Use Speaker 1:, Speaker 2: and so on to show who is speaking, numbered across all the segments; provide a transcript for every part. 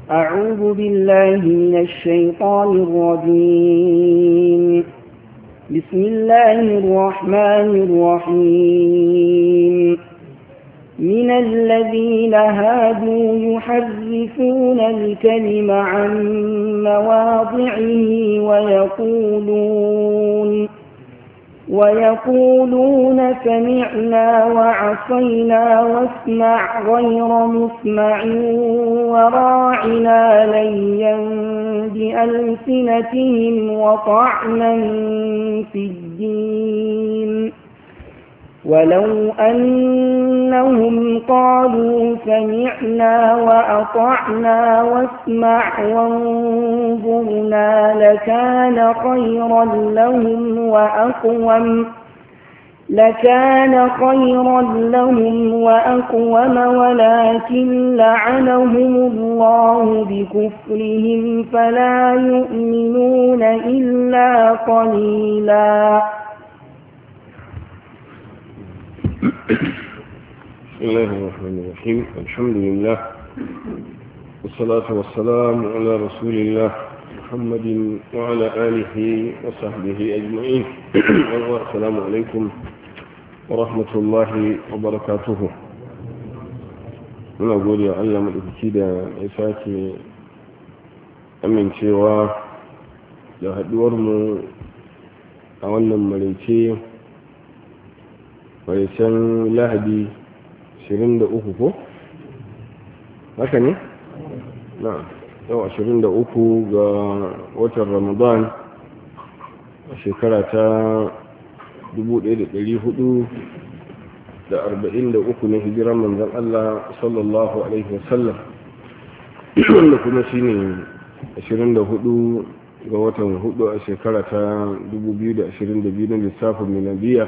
Speaker 1: أعوذ بالله من الشيطان الرجيم. بسم الله الرحمن الرحيم. من الذين هادوا يحرفون الكلم عن مواضعه ويقولون سمعنا وعصينا واسمع غير مسمع وراعنا ليا بألسنتهم وطعنا في الدين ولو أنهم قالوا سمعنا وأطعنا واسمع وانظرنا لكان خيرا لهم وأقوم ولكن لعنهم الله بكفرهم فلا يؤمنون إلا قليلا.
Speaker 2: بسم الله الرحمن الرحيم. الحمد لله والصلاة والسلام على رسول الله محمد وعلى آله وصحبه أجمعين. السلام عليكم ورحمة الله وبركاته. نقول يا الله مدفكيدا إساكي أمين شوا لهدورمو أولا مليكي wajen lahadi 23 ko? haka ne? na yau 23 ga watan ramadan a shekara ta 1443 na hijiran manzan Allah sallallahu alaihi wasallam, wanda kuma shi ne 24 ga watan 4 a shekara ta 2022 na lissafin miladiya.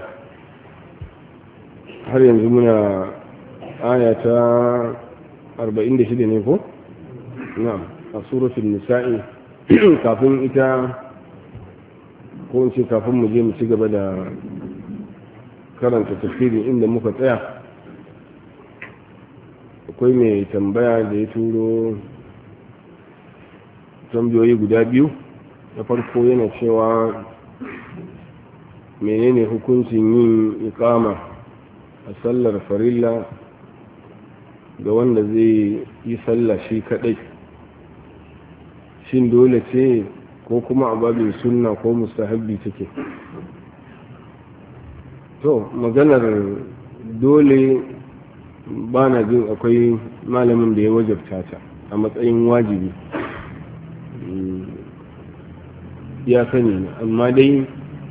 Speaker 2: har yanzu muna aya ta 46 ne ko? na'am, a suratul nisa'i. kafin ita ko in ce kafin mu je mu ci gaba da karanta tafsirin inda muka tsaya, akwai mai tambaya da ya turo tambayoyi guda biyu. na farko yana cewa menene hukuncin yin iqama a sallar farilla ga wanda zai yi sallah shi kadai, shin dole ce ko kuma a babin sunna ko mustahabbi take? to maganar dole ba na jin akwai malamin da ya wajabta ta a matsayin wajibi, ya sani, amma dai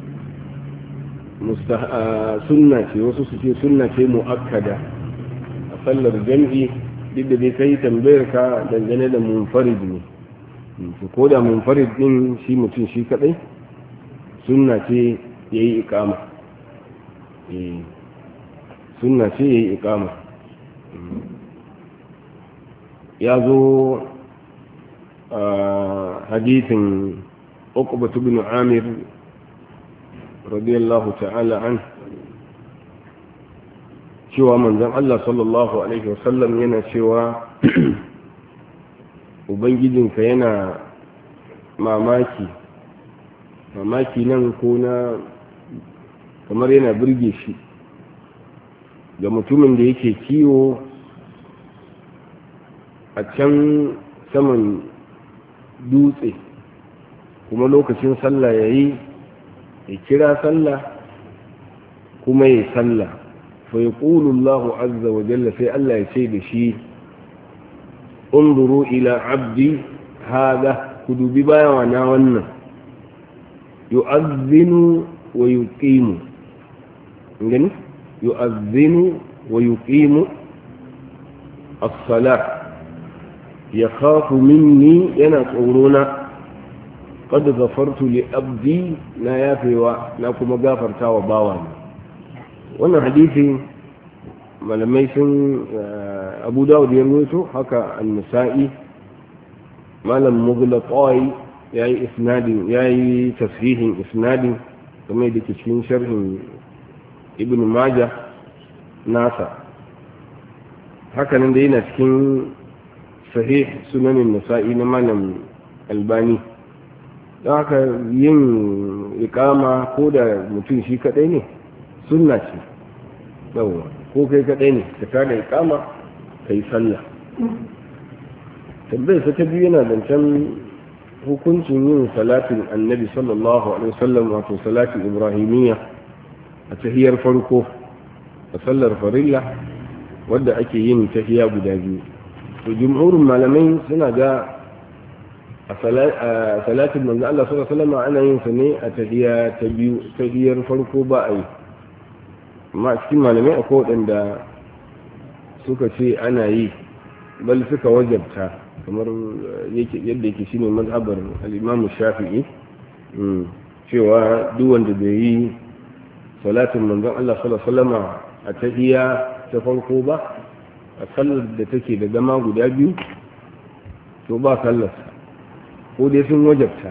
Speaker 2: sunna ce, wasu su ce sunna ce mu'akkada a sallar jam'i, duk da dai kai tambayar ka dangane da munfarid ne. ko da munfarid din shi mutum shi kadai, sunna ce yayi iqama, sunna ce yayi iqama. ya zo a hadithin Uqbah ibn Amir radiyallahu ta'ala an, cewa manzon Allah sallallahu alaihi wasallam yana cewa ubangijinka yana mamaki nan ko na kamar yana birge shi ga mutumin da yake kiwo a can saman dutse, kuma lokacin sallah yayi ya kira sallah kuma ya sallah, fa yaqulu Allahu azza wa jalla, sai Allah ya ce da shi unzuru ila abdi hada, ku dubi bayan na wannan, yu'adhdhinu wa yuqimu, ngani yu'adhdhinu wa yuqimu as-salah, yakhafu minni, yana tsorona, qad ghafartu li abdi, na yafewa na kuma gafarta wa bawana. wannan hadisi malamai sun Abu Dawud ya rawaito, haka an-Nasa'i, malam Mughlaqai yayi isnadin, yayi tashihin isnadin kamar da ke cikin sharhin Ibn Majah nasa. haka nan da yana cikin sahih sunanin nasa'i na malam albani. don haka yin ikama ko da mutum shi kadai ne sunna ce, yawa ko kai kadai ne ka tada ikama kai sallah. tambayar ta biyu yana zancen hukuncin yin salatin annabi sallallahu alaihi wasallam, wato salatin ibrahimiyya a tahiyar farko a sallar farilla wadda ake yin tahiya guda biyu. to jumhurin malamai suna ga a salatin manzo Allah sallallahu alaihi wasallam ana yin sa ne a tahiya ta biyu, tahiyar farko ba a yi. amma a cikin malamai akwai waɗanda suka ce ana yi, bal suka wajabta, kamar yadda yake shine mazhabar al-Imam Shafi'i, cewa duk wanda bai yi salatin manzon Allah sallallahu alaihi wasallam a tahiyya ta farko ba, a sallar da take da zama guda biyu, to ba sallar ko dai sun wajabta.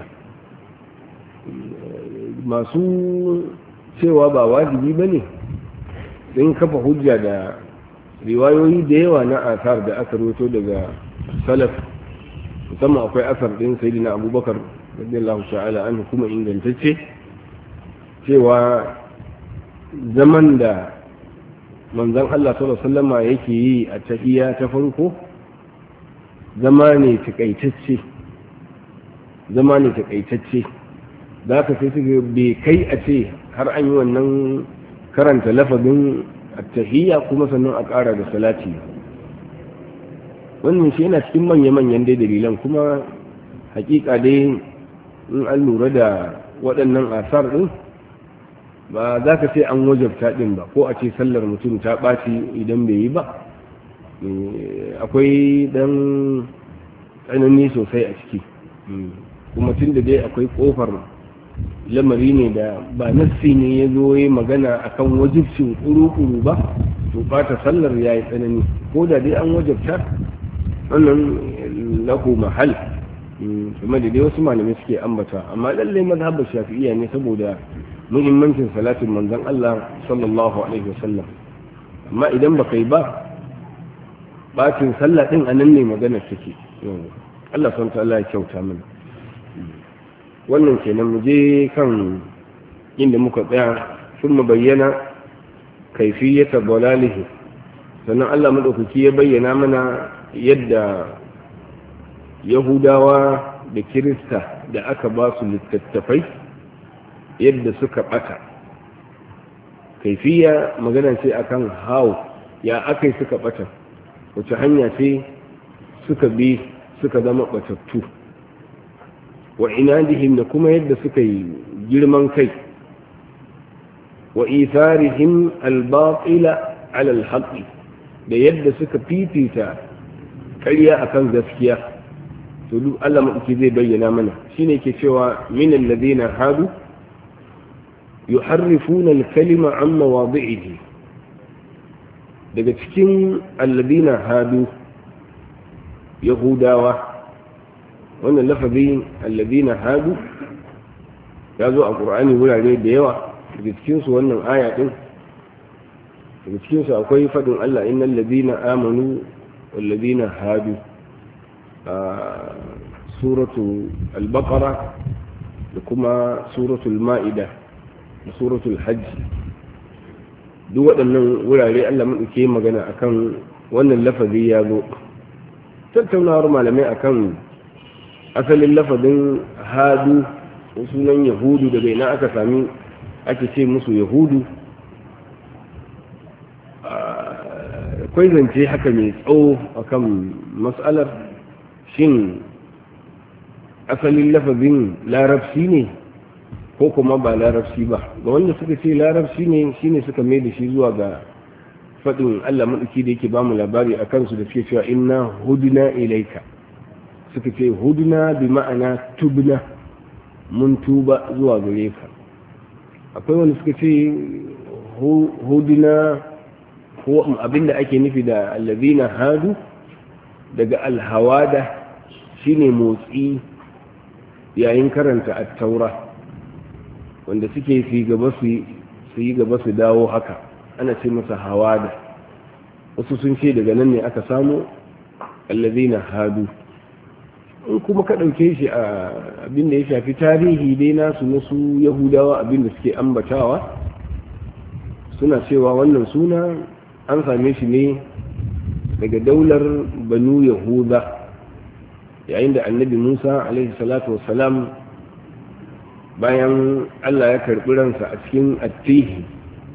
Speaker 2: masu cewa ba wajibi bane sun kafa hujja da riwayoyi da yawa na asar da aka roto daga salaf, musamman akwai asar din sayyidina abubakar radiyallahu ta'ala anhu kuma ingantacce, cewa zaman da manzon Allah sallallahu alaihi wasallam yake yi a tahiyya ta farko zama ne takaitacce, da ka sai suka bai kai a ce har an yi wannan karanta lafazin at-tahiyya kuma sannan a ƙara da salati. wannan shi yana cikin manya-manyan dai dalilan, kuma hakika dai in an lura da waɗannan asar ɗin ba za ka ce an wajabta ɗin ba, ko a ce sallar mutum ta ɓaci idan bai yi ba. akwai ɗan tsanani sosai a ciki, kuma tun da dai akwai ƙofar lamari ne da ba nassi ne ya zo ya magana akan wajibcin kuru-kuru ba, to ɓata sallar ya yi tsanani. ko da dai an wajabta wannan lahu mahal, kuma da dai wasu malamai suke ambata, amma lallai mazhabar shafi'iyya ne saboda muhimmancin salatin manzon Allah sallallahu alaihi wasallam. amma idan baka yi ba, bacin sallah din anan ne magana take. Allah subhanahu wa ta'ala ya kyauta mana. wannan kenan mu je kan inda muka tsaya, sun bayyana kaifiyata dalalihi, sannan Allah madaukaki ya bayyana mana yadda yahudawa da kirista da aka ba su littattafai yadda suka bata. kaifiya magana ce akan how, ya akai suka bata, wace hanya ce suka bi suka zama batattu. wa inadihim, da kuma yadda suka yi girman kai. wa itharihim al-batila ala al-haqq, da yadda suka fifita ƙarya akan gaskiya. to duk Allah madauki zai bayyana mana. shine ke cewa min alladhina hadu yuharrifuna al-kalima an mawadhihi, daga cikin alladhina hadu yahudawa. wannan lafazin alladhina hadu ya zo a Qur'ani wurare da yawa. daga cikin su wannan aya din, daga cikin su akwai fadin Allah innal ladina amanu wal ladina hadu, suratu al-baqara da kuma suratu al-ma'ida da suratu al-hajj. duk waɗannan wurare Allah madauke magana akan wannan lafazi ya zo. tattaunawar malamai akan asalin lafazin hadu, sunan yahudu, daga ina aka sami ake ce musu yahudu. akwai zance haka mai tsawo akan mas'alar shin asalin lafazin larabci ne ko kuma ba larabci ba. ga wanda suka ce larabci ne, shine suka mai da shi zuwa ga faɗin Allah maɗauki da yake ba mu labari a kansu da suke cewa inna huduna ilaika. suka ce huduna bi ma'ana tubna, mun tuba zuwa gare ka. akwai wanda suka ce huduna ko abinda ake nufi da allazina hadu daga alhawada, shine motsi yayin karanta at-taura, wanda suke fi gaba su yi gaba su dawo haka, ana ce masa hawada. wasu sun ce daga nan ne aka samu alladhina hadu. in kuma ka ɗauke shi a abin da ya shafi tarihi dai nasu na su yahudawa abin da suke ambatawa suna cewa wannan suna an same shi ne daga daular banu yahuda yayin da annabi musa alaihi salatu wassalam bayan allah ya karɓi ransa a cikin attihi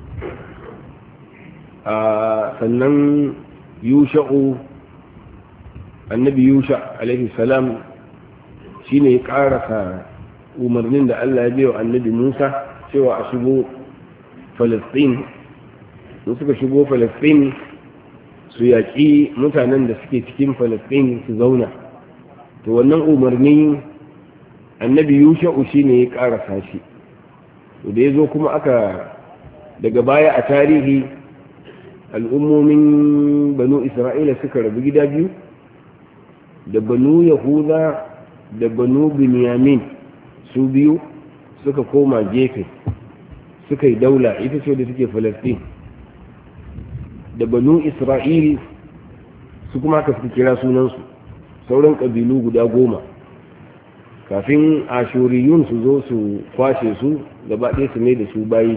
Speaker 2: sannan yusha'u annabi yusha alaihi salam shine ya karasa umarnin da Allah ya biyo annabi Musa cewa a shigo Falastin. su suka shigo Falastin su yaƙi mutanen da suke cikin Falastin su zauna, to wannan umarni annabi yusha shine ya karasa shi. to da yazo kuma aka daga baya a tarihi al'ummomin banu Isra'ila suka rabu gida biyu, da banu yahuda da banu binyamin su biyu suka koma gefe suka yi daula ita ce da suke Falastin, da banu isra'il su kuma ka suka kira sunansu sauran ƙabilu guda 10 kafin ashuriyun su zo su kwashe su gaba ɗaya su ne da su bayi.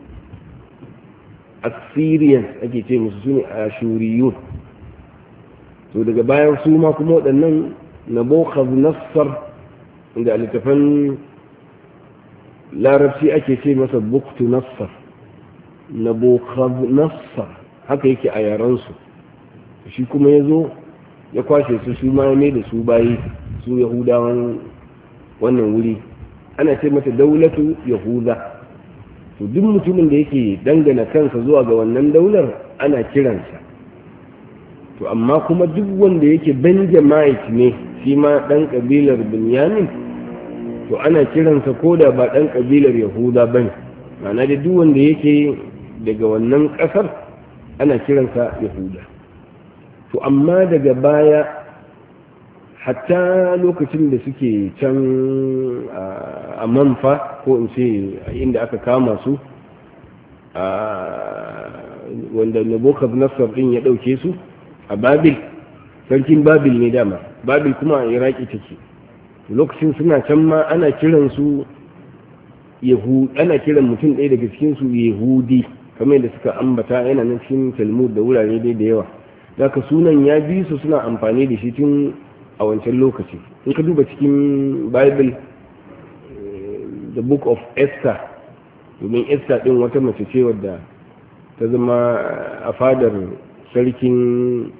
Speaker 2: Assyrians ake ce musu su ne ashuriyun. to daga bayan su ma kuma waɗannan Nabucodonosor inda a littafan larabci ake ce masa buktu nassar, Nabucodonosor haka yake a yaransu. shi kuma ya zo ya kwashe su ma ne da su bayi, su yahudawan wannan wuri ana ce mata daulatu yahuda. to duk mutumin da yake dangana kansa zuwa ga wannan daular ana kiransa. to amma kuma duk wanda yake benjamite ne shi ma ɗan ƙabilar binyamin to ana kiransa ko da ba ɗan ƙabilar yahuda ba ne, ma'ana da duk wanda yake daga wannan ƙasar ana kiransa yahuda. to amma daga baya hatta lokacin da suke can a manfa ko in ce inda aka kama su wanda Nabucodonosor ɗin ya ɗauke su a babil, sarkin babil ne dama, babil kuma a iraki take. lokacin suna can ma ana kiran su ana kiran mutum ɗaya daga cikin su yahudi kamar yadda suka ambata yana nan cikin talmud da wurare dai da yawa. daga sunan ya bi su suna amfani da shi tun a wancan lokaci. in ka duba cikin bible the book of Esther, domin Esther din wata mace ce wadda ta zama a fadar sarkin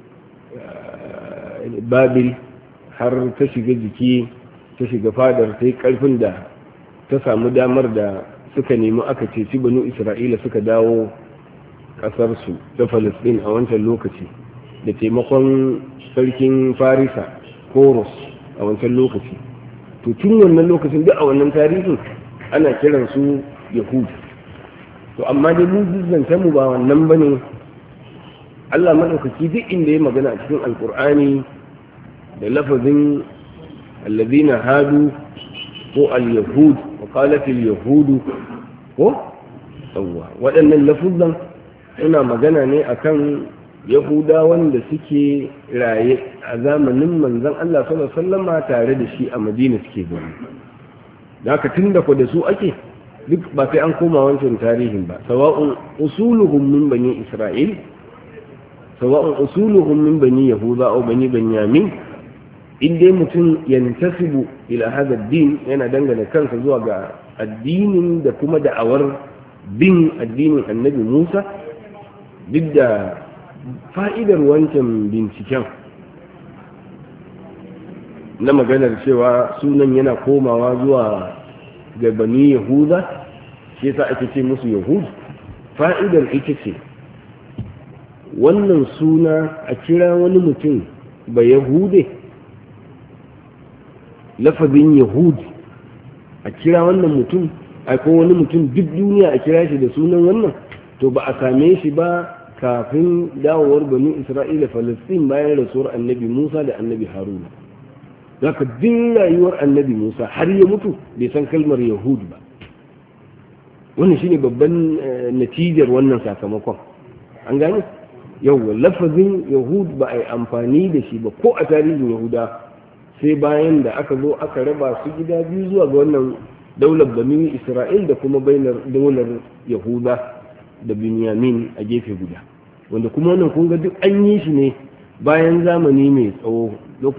Speaker 2: babil har ta shiga jiki, ta shiga fadar, ta yi karfin da ta samu damar da suka nemi aka ceci banu isra'ila suka dawo kasarsu ta Falasɗin a wancan lokaci da taimakon sarkin farisa Horus a wancan lokaci. to tun wannan lokacin duk a wannan tarihin ana kiransu yahudu. to amma dai mu zancen mu ba wannan bane. Allah madaukaki duk inda ya magana a cikin alkur'ani da lafazin alladhina hadu ko al-yahud wa qalat al-yahud ko yawa waɗannan lafuzan suna magana ne akan yahudawan da suke raye a zamanin manzon Allah sallallahu alaihi wasallam tare da shi a Madina suke gani. da haka tunda ko da su ake duk ba sai an koma wancan tarihin ba. sawa'un usuluhum min bani isra'il سواء أصولهم من بني يهوذا أو بني بنيامين إن دي متن ينتسب إلى هذا الدين يعني دنجل كان سزوج الدين دا كما دا أور بين الدين النبي موسى بدأ فائدة وانتم بنتكام لما قال الشيوى سونا ينا قوما وزوى بني يهوذا شيء سأتتي موسى يهود فائدة الإتسي wannan suna a kira wani mutum ba yahude, lafazin yahudi a kira wannan mutum ko wani mutum duk duniya a kira shi da sunan wannan, to ba a same shi ba kafin dawowar banu isra'ila Falastin bayan rasuwar annabi Musa da annabi Haruna. zaka din rayuwar annabi Musa har ya mutu bai san kalmar yahud ba. wannan shine babban natijar wannan sakamakon, an gane. yawwa lafazin yahud ba a yi amfani da shi ba ko a tarihin yahuda sai bayan da aka zo aka raba su gida biyu zuwa ga wannan daular bani isra'il da kuma bainar daular yahuda da binyamin a gefe guda, wanda kuma wannan kun ga duk an yi shi ne bayan zamani mai tsawo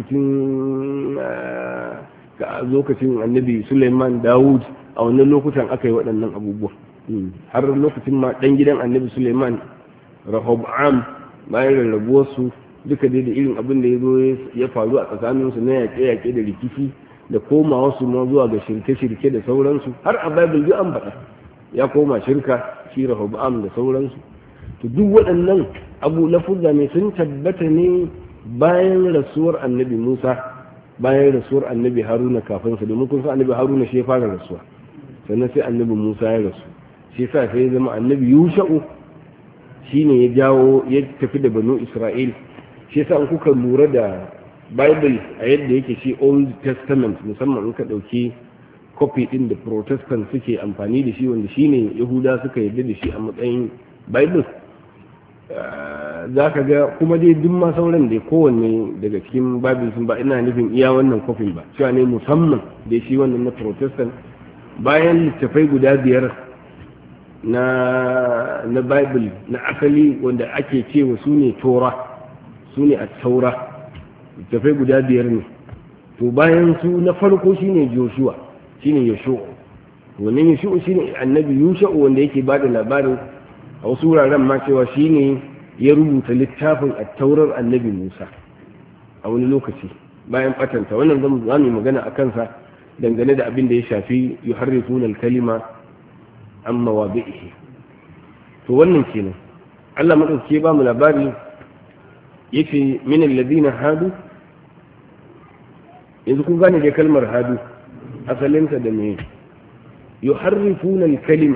Speaker 2: lokacin annabi Suleiman Dawud. A wannan lokutan aka yi waɗannan abubuwa har lokacin ma ɗan gidan annabi Suleiman Rehoboam bayan rarrabuwarsu duka dai da irin abin da ya zo ya faru a tsakaninsu na yaƙe-yaƙe da rikici da koma wasu ma zuwa ga shirke-shirke da sauransu har a Bible duk an faɗa ya koma shirka shi Rehoboam da sauransu. To duk waɗannan abu lafuzza ne sun tabbata ne bayan rasuwar annabi Musa, bayan rasuwar annabi Haruna kafin sa, domin kun san annabi Haruna shi ya fara rasuwa sannan sai annabi Musa ya rasu, shi yasa sai ya zama annabi Yusha'u shine ya jawo ya tafi da banu Isra'il. Shi yasa in kuka lura da Bible a yadda yake shi Old Testament, musamman in ka dauki copy din da Protestant suke amfani da shi wanda shine Yahuda suka yarda da shi a matsayin Bible, za ka ga kuma dai duk ma sauran da kowanne daga cikin Bible sun ba ina nufin iya wannan kofin ba, cewa ne musamman da shi wannan na Protestant bayan littafai guda 5 na Bible na asali wanda ake cewa su ne Torah, su ne at-Taura, littafai guda 5 ne. To bayan su na farko shine Joshua, shine Yeshua, wannan Yeshua shine annabi Yusha'u wanda yake bada labarin a wasu wuraren ma cewa shine ya rubuta littafin at-Taurar annabi Musa a wani lokaci bayan batanta. Wannan zamu yi magana a kansa dangane da abin da ya shafi yuharrifuna al-kalima an mawadi'ihi. To wannan kenan Allah madauke ba mu labari yace min alladhina hadu. yanzu kun gane da kalmar hadu asalinta da me yuharrifuna al-kalima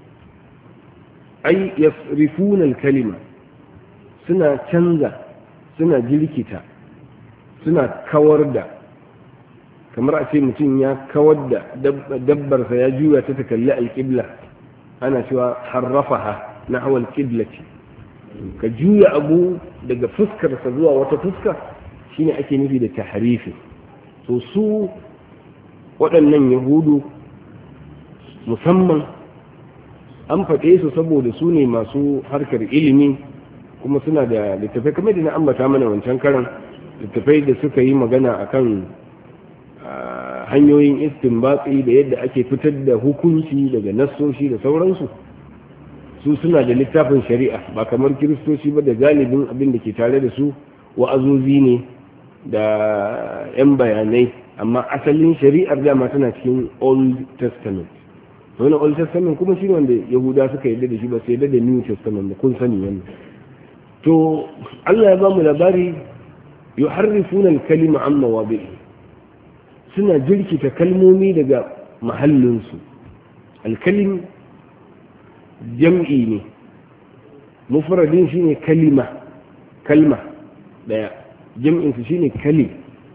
Speaker 2: ay yasrifuna al-kalima, suna canza, suna jirkita, suna kawar da, kamar a ce mutum ya kawar da dabbarsa ya juya ta kalli alƙibla, ana cewa harrafaha na hawal ƙiblati, ka juya abu daga fuskarsa zuwa wata fuska shine ake nufi da tahrifi. to su waɗannan yahudu musamman an faɗe su saboda su ne masu harkar ilimi, kuma suna da littafai kamar da na ambata mana wancan karan, littafai da suka yi magana akan hanyoyin istinbatsi da yadda ake fitar da hukunci daga nassoshi da sauransu. Su suna da littafin shari'a ba kamar kiristoci ba da galibin abin da ke tare da su wa'azozi ne da 'yan bayanai, amma asalin shari'ar dama tana cikin Old Testament. wani Old Testament kuma shi wanda Yahuda suka yarda da shi ba sai da New Testament da kun sani wannan. To Allah ya ba mu labari yuharrifuna al-kalima an mawadi'i, suna jirkita kalmomi daga mahallinsu. Al-kalim jam'i ne, mufradin shine kalima, kalma daya, jam'in su shine kalim.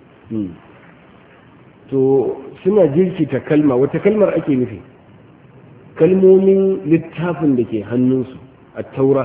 Speaker 2: To suna jirkita kalma, wata kalmar ake nufi? Kalmomin littafin da ke hannunsu, at-taura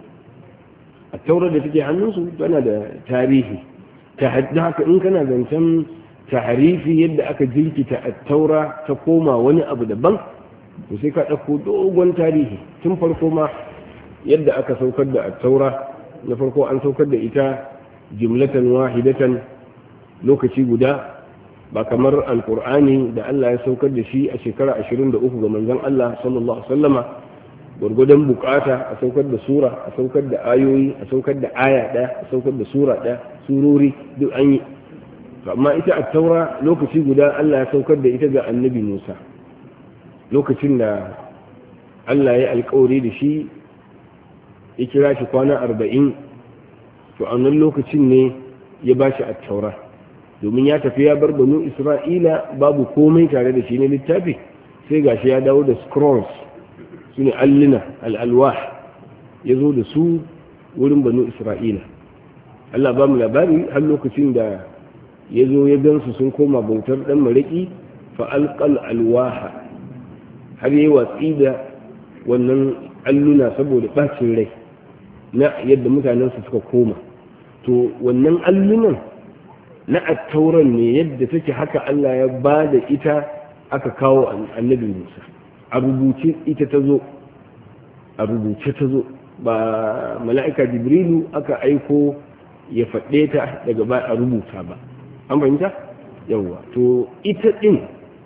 Speaker 2: da take hannunsu tana da tarihi. Ta haka in kana zancen tahrifi yadda aka jirkita at-taura ta koma wani abu daban, to sai ka ɗauko dogon tarihi tun farko ma yadda aka saukar da at-taura. Na farko an saukar da ita jumlatan wahidatan, lokaci guda, ba kamar alkur'ani da Allah ya saukar da shi a shekara 23 ga manzon Allah sallallahu alaihi wasallama, gurgudan bukata a saukar da sura, a saukar da ayoyi, a saukar da aya daya, a saukar da sura daya, surori duk an yi. Amma ita at-taura lokaci guda Allah ya saukar da ita ga annabi Musa, lokacin da Allah ya alƙawari da shi ya kira shi kwana 40, to a wannan lokacin ne ya bashi at-taura, domin ya tafi ya bar banu Isra'ila babu komai tare da shi ne littafi, sai gashi ya dawo da scrolls, su ne allina al'alwah, ya zo da su wurin banu Isra'ila. Allah ba mu labari har lokacin da ya zo ya gansu sun koma bautar ɗan maraƙi, fa'alƙal alwaha, har yi watsi da wannan alluna saboda ɓacin rai. na yadda mutanensu suka koma. To wannan allunan na attauran ne yadda take haka Allah ya ba da ita aka kawo annabi Musa a rubuce ita ta zo, a rubuce ta zo, ba mala'ika Jibrilu aka aiko ya faɗe ta daga ba a rubuta ba. An fahimta? Yawwa. To ita ɗin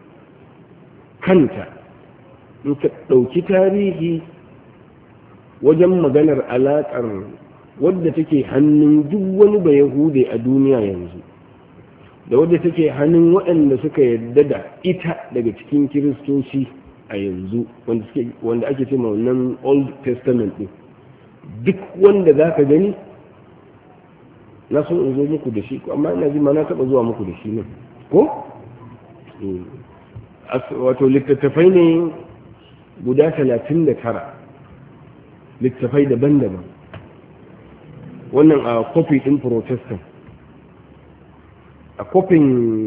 Speaker 2: kanta in ka ɗauki tarihi wajen maganar alaƙar wadda take hannun duk wani ba Yahude a duniya yanzu da wadda take hannun waɗanda suka yarda da ita daga cikin kiristoci a yanzu wanda ake ce ma wannan Old Testament ɗin, duk wanda za ka gani na so in zo muku da shi, amma ina ji ma na taɓa zuwa muku da shi nan ko? Wato littattafai ne guda 39 littattafai daban-daban, wannan a kofi ɗin Protestant, a kofin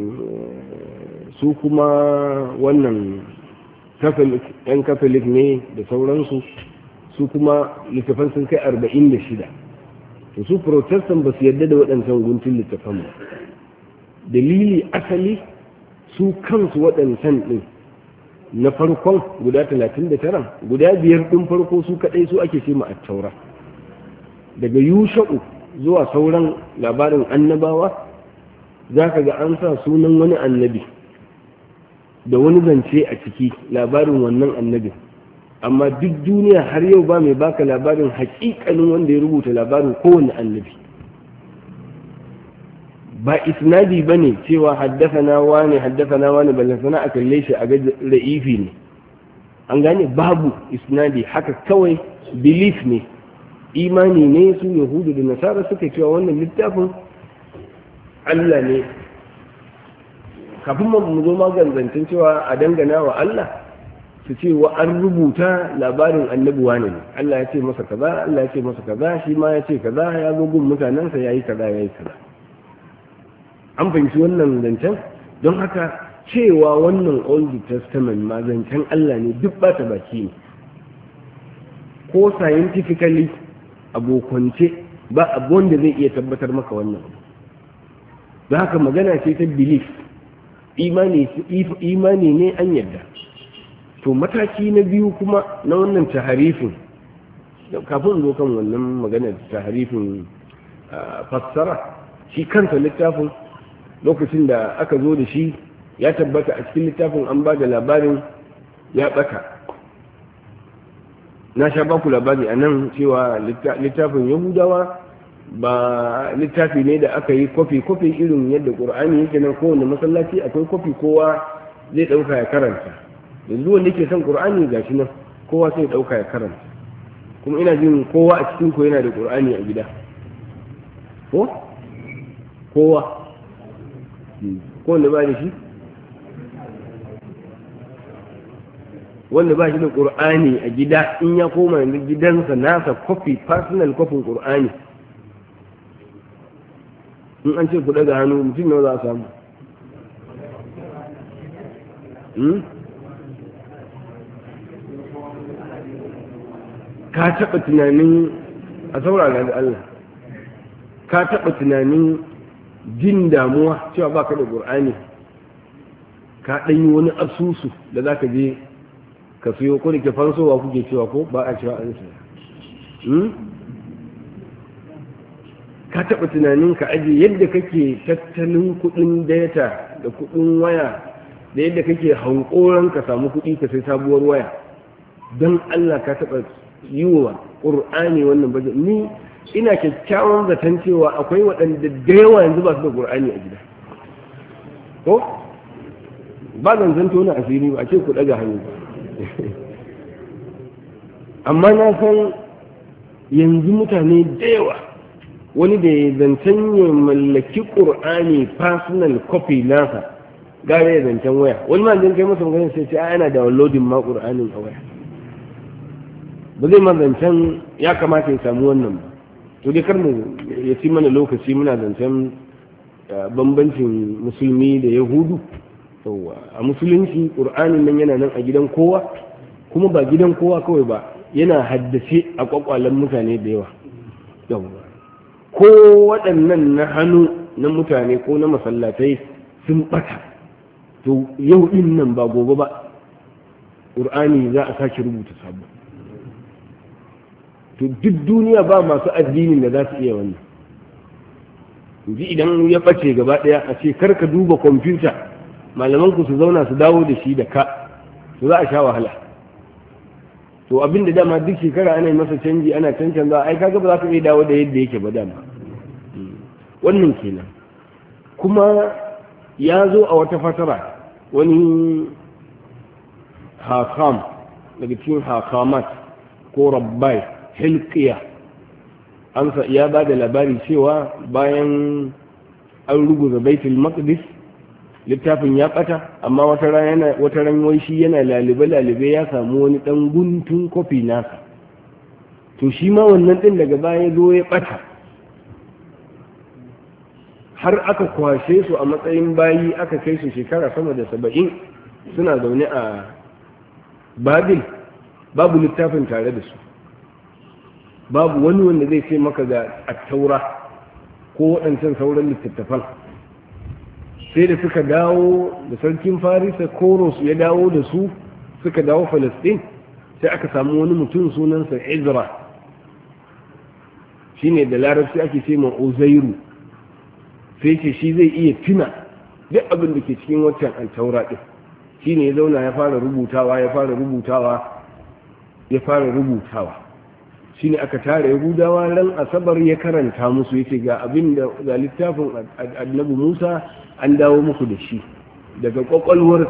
Speaker 2: su kuma wannan yan Catholic ne da sauransu, su kuma littattafan sun kai 46. to su Protestant ba su yarda da waɗancan guntun littattafan ba. Dalili asali su kansu waɗancan ɗin na farkon guda 39, guda 5 ɗin farko su kaɗai su ake ce ma attaura. Daga Yusha'u zuwa sauran labarin annabawa za ka ga an sa sunan wani annabi da wani zance a ciki, labarin wannan annabin, amma duk duniya har yau ba mai baka labarin haƙiƙanin wanda ya rubuta labarin kowane annabi. Ba isnadi ba ne cewa haddasana wane ballasana a kalle shi a ga ra'ifi ne, an gane, babu isnadi, haka kawai belief ne, imani ne su Yahudu da Nasara suka cewa wannan littafin Allah ne. Kafin mu zo maganzancin cewa a dangana wa Allah, su ce wa an rubuta labarin annabi wane ne, Allah ya ce masa kaza, Allah ya ce masa kaza, shi ma ya ce kaza, ya zo gun mutanensa ya yi kaza, ya yi kaza. An fahimci wannan zancen? Don haka cewa wannan Old Testament ma zancen Allah ne duk bata baki ne, ko scientifically abokance ba abu wanda zai iya tabbatar maka wannan. Da haka magana ce ta belief, imani ne an yadda. To mataki na biyu kuma na wannan taharifin, kafin zo kan wannan maganar taharifin fassara, shi kansa littafin lokacin da aka zo da shi ya tabbata a cikin littafin an ba da labarin ya ɓata. Na sha baku labari a nan cewa littafin Yahudawa ba littafi ne da aka yi kwafi irin yadda ƙur'ani yake nan, kowane masallaci akwai kwafi, kowa zai ɗauka ya karanta. Yanzu wanda ke son ƙur'ani ga shi nan, kowa sai ɗauka ya karanta. Kuma ina jin kowa a cikin ko yana da ƙur'ani a gida ko? Kowa wanda ba da shi? Wanda ba shi da ƙur'ani a gida, in ya koma yanzu gidansa nasa kwafi, personal kwafin ƙur'ani, in an ce ku daga hannu mutum nawa za a samu? Ka taɓa tunanin, a saurara da Allah, ka taɓa tunanin jin damuwa cewa ba ka da ƙur'ani, ka ɗanyi wani asusu da za ka je ka siyo, ko da ke fansowa kuke cewa ko ba a cewa an siya? Ka taɓa tunanin ka aje yadda kake tattalin kuɗin data da kuɗin waya, da yadda kake hankoran ka samu kuɗi ka sai sabuwar waya, don Allah ka taɓa yi wa ƙur'ani wannan bajet? Ni ina kyakkyawan zaton cewa akwai waɗanda da yawa yanzu ba su da ƙur'ani a gida, ko ba zan zanto na asiri ba a ce ku ɗaga hannu. Amma na san yanzu mutane da yawa, wani da ya zancen ya mallaki ƙur'ani personal copy nasa gare ya zancen waya. Wani ma zan kai masa magana sai ce ana downloading ma ƙur'anin a waya, ba zai ma zancen ya kamata ya samu wannan ba. To dai kar mu ya ci mana lokaci muna zancen bambancin musulmi da yahudu. A musulunci ƙur'anin nan yana nan a gidan kowa, kuma ba gidan kowa kawai ba, yana haddace a kwakwalen mutane da yawa. yawwa ko waɗannan na hannu na mutane ko na masallatai sun ɓata, to yau ɗin nan ba gobe ba ƙur'ani za a sake rubuta sabo. To duk duniya ba masu addinin da za su iya wannan. Ji idan ya ɓace gaba ɗaya a ce kar ka duba kwamfuta, malamanku su zauna su dawo da shi da ka, to za a sha wahala. To abin da dama duk shekara ana yi masa canji ana cancanza, ai kaga ba za ka iya dawo da yadda yake ba dama. Wannan kenan. Kuma ya zo a wata fatara wani hakam daga cikin hakamat ko rabbai hilkiya amsa ya ba da labari cewa bayan an ruguza baitul maqdis littafin ya bata, amma wata ran wai shi yana lalibe ya samu wani dan guntun kofi nasa, to shi ma wannan din daga baya zo ya bata, har aka kwashe su a matsayin bayi aka kai su shekara sama da 70 suna zaune a babil, babu littafin tare da su, babu wani wanda zai ce maka ga attaura ko waɗancan sauran littattafan. Sai da suka dawo da sarkin farisa koros ya dawo da su suka dawo falastin, sai aka samu wani mutum sunansa Ezra, shine da larabci ake ce ma Uzairu, sai ce shi zai iya tuna duk abin da ke cikin waccan attaura ɗin. Shine ya zauna ya fara rubutawa shine aka tare yahudawa ran asabar ya karanta musu, yace ga abin da ga littafin annabi Musa an dawo muku da shi daga kwakwalwar.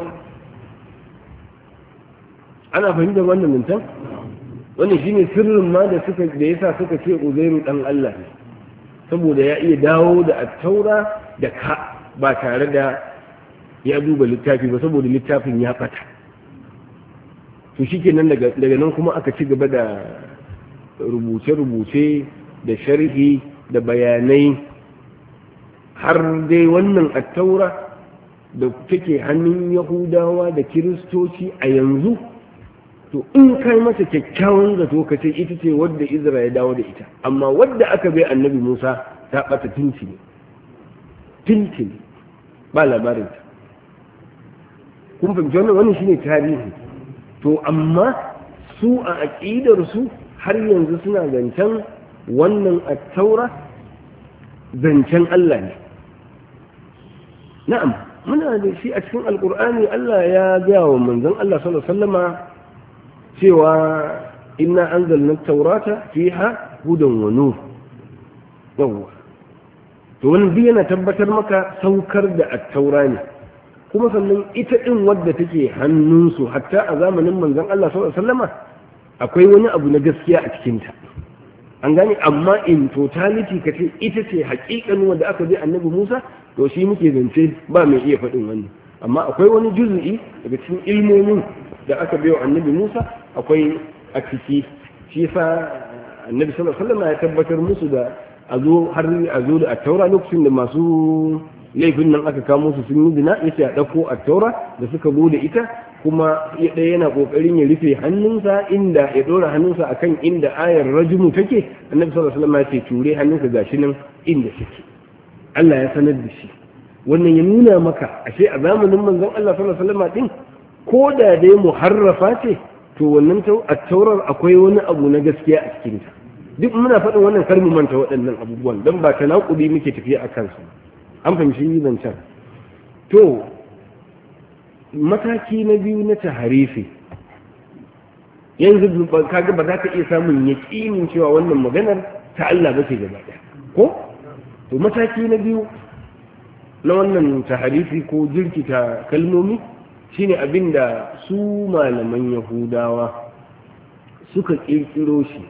Speaker 2: Ana fahimtar wannan mintan? Wannan shine sirrin ma da yasa suka ce Uzairu dan Allah ne, saboda ya iya dawo da attaura da ka ba tare da ya duba littafi ba, saboda littafin ya fata. To shikenan daga nan kuma aka ci gaba da rubuce-rubuce da sharhi da bayanai har dai wannan attaura da take hannun Yahudawa da Kiristoci a yanzu, to in kai masa kyakkyawan zato ka ce ita ce wadda Izra ya dawo da ita, amma wadda aka bai annabi Musa ta bata tintini ba labarinta. Kun fahimci wannan shine tarihi. To amma su a aƙidar su har yanzu suna zancen wannan attaura zancen Allah ne. Na'am, muna da shi a cikin alkur'ani. Allah ya gaya wa manzon Allah sallallahu alaihi wasallama cewa inna anzalna at-taurata fiha hudan wa nur. Yawwa, to wannan duk yana tabbatar maka saukar da attaura ne, kuma sannan ita din wadda take hannunsu hatta a zamanin manzon Allah sallallahu alaihi wasallama akwai wani abu na gaskiya a cikinta, an gane, amma in totality ka ce ita ce haƙiƙanin wanda aka bi annabi Musa, to shi muke zance ba mai iya faɗin wannan. Amma akwai wani juz'i daga cikin ilmomin da aka biyo annabi Musa akwai a ciki, shi yasa annabi sallallahu alaihi wasallam ya tabbatar musu da a zo da attaura lokacin da masu laifin nan aka kamo su sun yi dina, yace a ɗauko attaura da suka zo da ita, kuma ɗaya yana ƙoƙarin ya rufe hannunsa inda ya ɗora hannunsa akan inda ayar rajumu take. Annabi sallallahu alaihi wasallam ya ce ture hannunsa gashi nan inda take. Allah ya sanar da shi. Wannan ya nuna maka ashe a zamanin manzon Allah sallallahu alaihi wasallam din, ko da dai muharrafa ce, to wannan attaurar akwai wani abu na gaskiya a cikin ta. Duk muna faɗin wannan kar mu manta waɗannan abubuwan dan ba ta naƙudi muke tafiya a kansu. An fahimci zancen. To mataki na biyu na taharifi, yanzu kaga ba za ka iya samun yaƙinin cewa wannan maganar ta Allah ba ce gaba ɗaya ko? To mataki na biyu na wannan taharifi ko jirkita kalmomi shine abin da su malaman Yahudawa suka ƙirƙiro shi,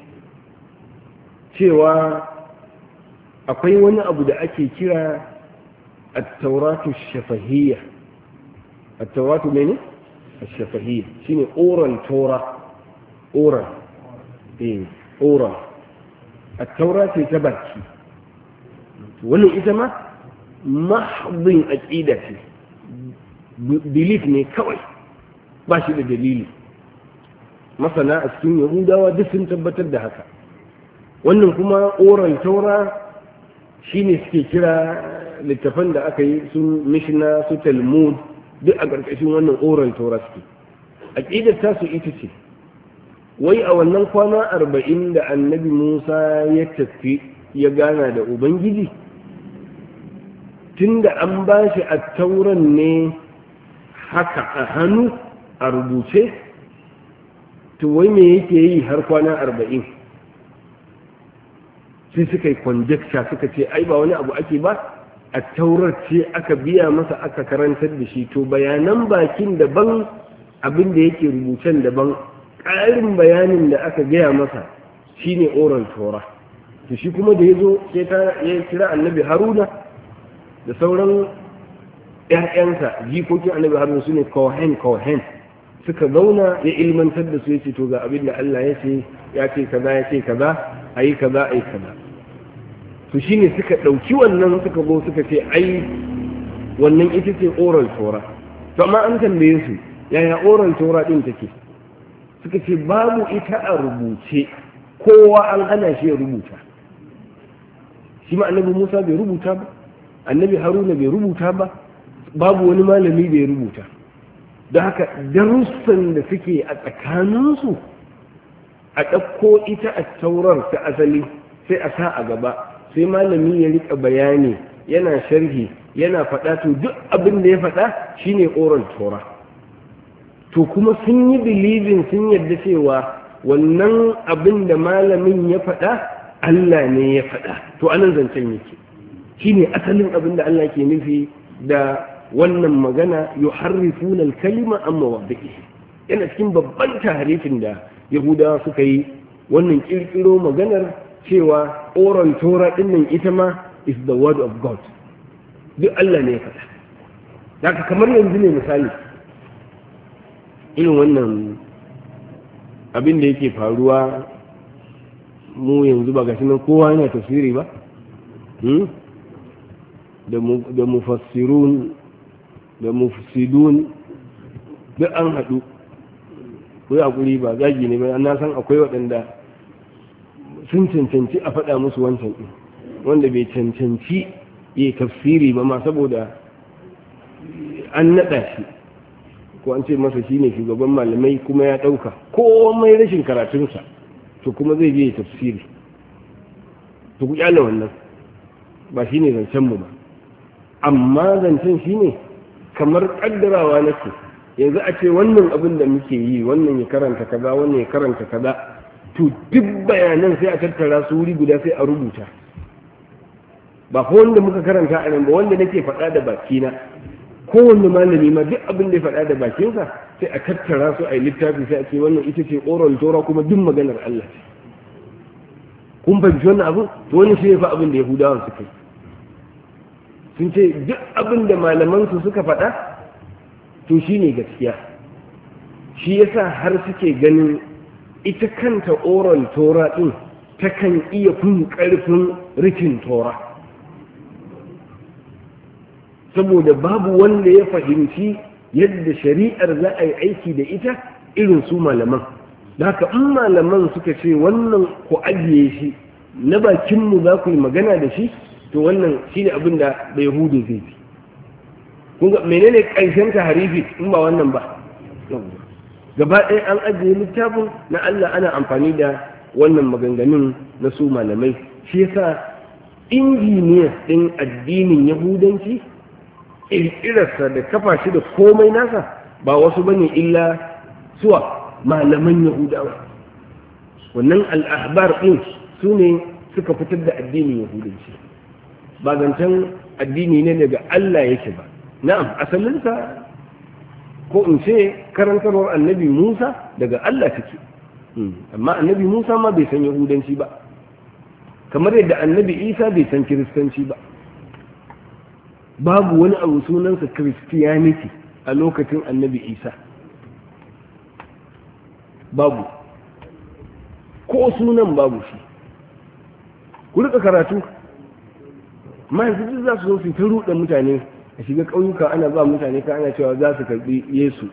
Speaker 2: cewa akwai wani abu da ake kira at-tauratu shafahiyya. التوراة منه الشفهية شنو أورال تورا أورال أورال التوراة تبكي ولو إذا ما محض أكيدة belief ne kawai ba shi da dalili. Masana a cikin Yahudawa duk sun tabbatar da haka. wannan kuma oral taura shine suke kira littafan da aka yi sun mishna su talmud duk a ƙarƙashin wannan oral taura suke. Aƙidar tasu ita ce wai a wannan kwana 40 da annabi Musa ya tafi ya gana da Ubangiji, tun da an ba shi a tauran ne haka a hannu a rubuce, to wai me yake yi har kwana 40? Sai suka yi conjecture suka ce ai ba wani abu ake ba, a taurar ce aka biya masa aka karantar da shi, to bayanan bakin daban abin da yake rubucen daban, ƙarin bayanin da aka gaya masa shine oral tora. To shi kuma da ya zo sai ya kira annabi Haruna da sauran ‘ya'yansa jikokin annabi Haruna su ne kohen suka zauna ya ilmantar da su ya ce to ga abin da Allah ya ce kaza a yi kaza to shi ne suka ɗauki wannan suka zo suka ce ai wannan ita ce oral tora. To amma an tambaye su yaya oral tora ɗin take, suka ce babu ita a rubuce, kowa an hana shi ya rubuta. Shi ma annabi Musa bai rubuta ba, annabi Haruna bai rubuta ba, babu wani malami bai rubuta. Don haka darussan da suke a tsakaninsu a ɗauko ita a taurar ta asali sai a sa a gaba, sai malami ya rika bayani yana sharhi yana faɗa, to duk abin da ya faɗa shine oral tora. To kuma sun yi bilibin sun yarda cewa wannan abin da malamin ya faɗa Allah ne ya faɗa, to anan zancen yake shine asalin abin da Allah ke nufi da wannan magana yuharrifuna al-kalima an mawadhihi. Yana cikin babban tahrifin da Yahudawa suka yi, wannan kirkiro maganar cewa oral tora din nan ita ma is the word of God, duk Allah ne ya faɗa. Haka kamar yanzu ne misali irin wannan abin da yake faruwa mu yanzu ba gashi nan kowa yana tafsiri ba, da mufassirun da mufsidun duk an haɗu. ko hakuri ba zagi ne ba, na san akwai waɗanda sun cancanci a faɗa musu wancan ɗin, wanda bai cancanci ya tafsiri ba ma saboda an naɗa shi ko an ce masa shi ne shugaban malamai kuma ya ɗauka komai rashin karatunsa, to kuma zai je tafsiri. To ku kyale wannan, ba shi ne zancenmu ba, amma zancen shi ne kamar ƙaddarawa nake yanzu a ce wannan abin da muke yi, wannan ya karanta kaza wannan ya karanta kaza, to duk bayanan sai a tattara su wuri guda sai a rubuta. Ba ko wanda muka karanta a nan ba, wanda nake faɗa da bakina, kowanne malami ma duk abin da ya faɗa da bakinsa sai a tattara su a yi littafi, sai a ce wannan ita ce oral tora kuma duk maganar Allah ce. Kun fahimci wannan abu? To wani shi ya fa abin da Yahudawan suka yi. Sun ce duk abin da malamansu suka faɗa to shi ne gaskiya. Shi yasa har suke ganin ita kanta oral tora ɗin takan iya fin ƙarfin rikin tora, saboda babu wanda ya fahimci yadda shari'ar za a yi aiki da ita irin su malaman. Da haka in malaman suka ce wannan ku ajiye shi na bakinmu za ku yi magana da shi, to wannan shi ne abin da bai hudu zai fi. Kunga menene ƙarshen taharifi in ba wannan ba? Gaba ɗaya an ajiye littafin na Allah, ana amfani da wannan maganganun na su malamai. Shi yasa injiniyar ɗin addinin Yahudanci ƙirƙirarsa da kafa shi da komai nasa ba wasu bane illa suwa malaman Yahudawa. Wannan al'ahbar ɗin su ne suka fitar da addinin Yahudanci, ba zancen addini ne daga Allah yake ba. Na'am, asalinsa ko in ce karantarwar annabi Musa daga Allah take, amma annabi Musa ma bai san Yahudanci ba, kamar yadda annabi Isa bai san Kiristanci ba. Babu wani abu sunansa Christianity a lokacin annabi Isa, babu, ko sunan babu shi. Ku rika karatu, ma yanzu duk za su zo su ta ruɗe mutane, a shiga ƙauyuka ana ba mutane ka ana cewa za su karɓi Yesu,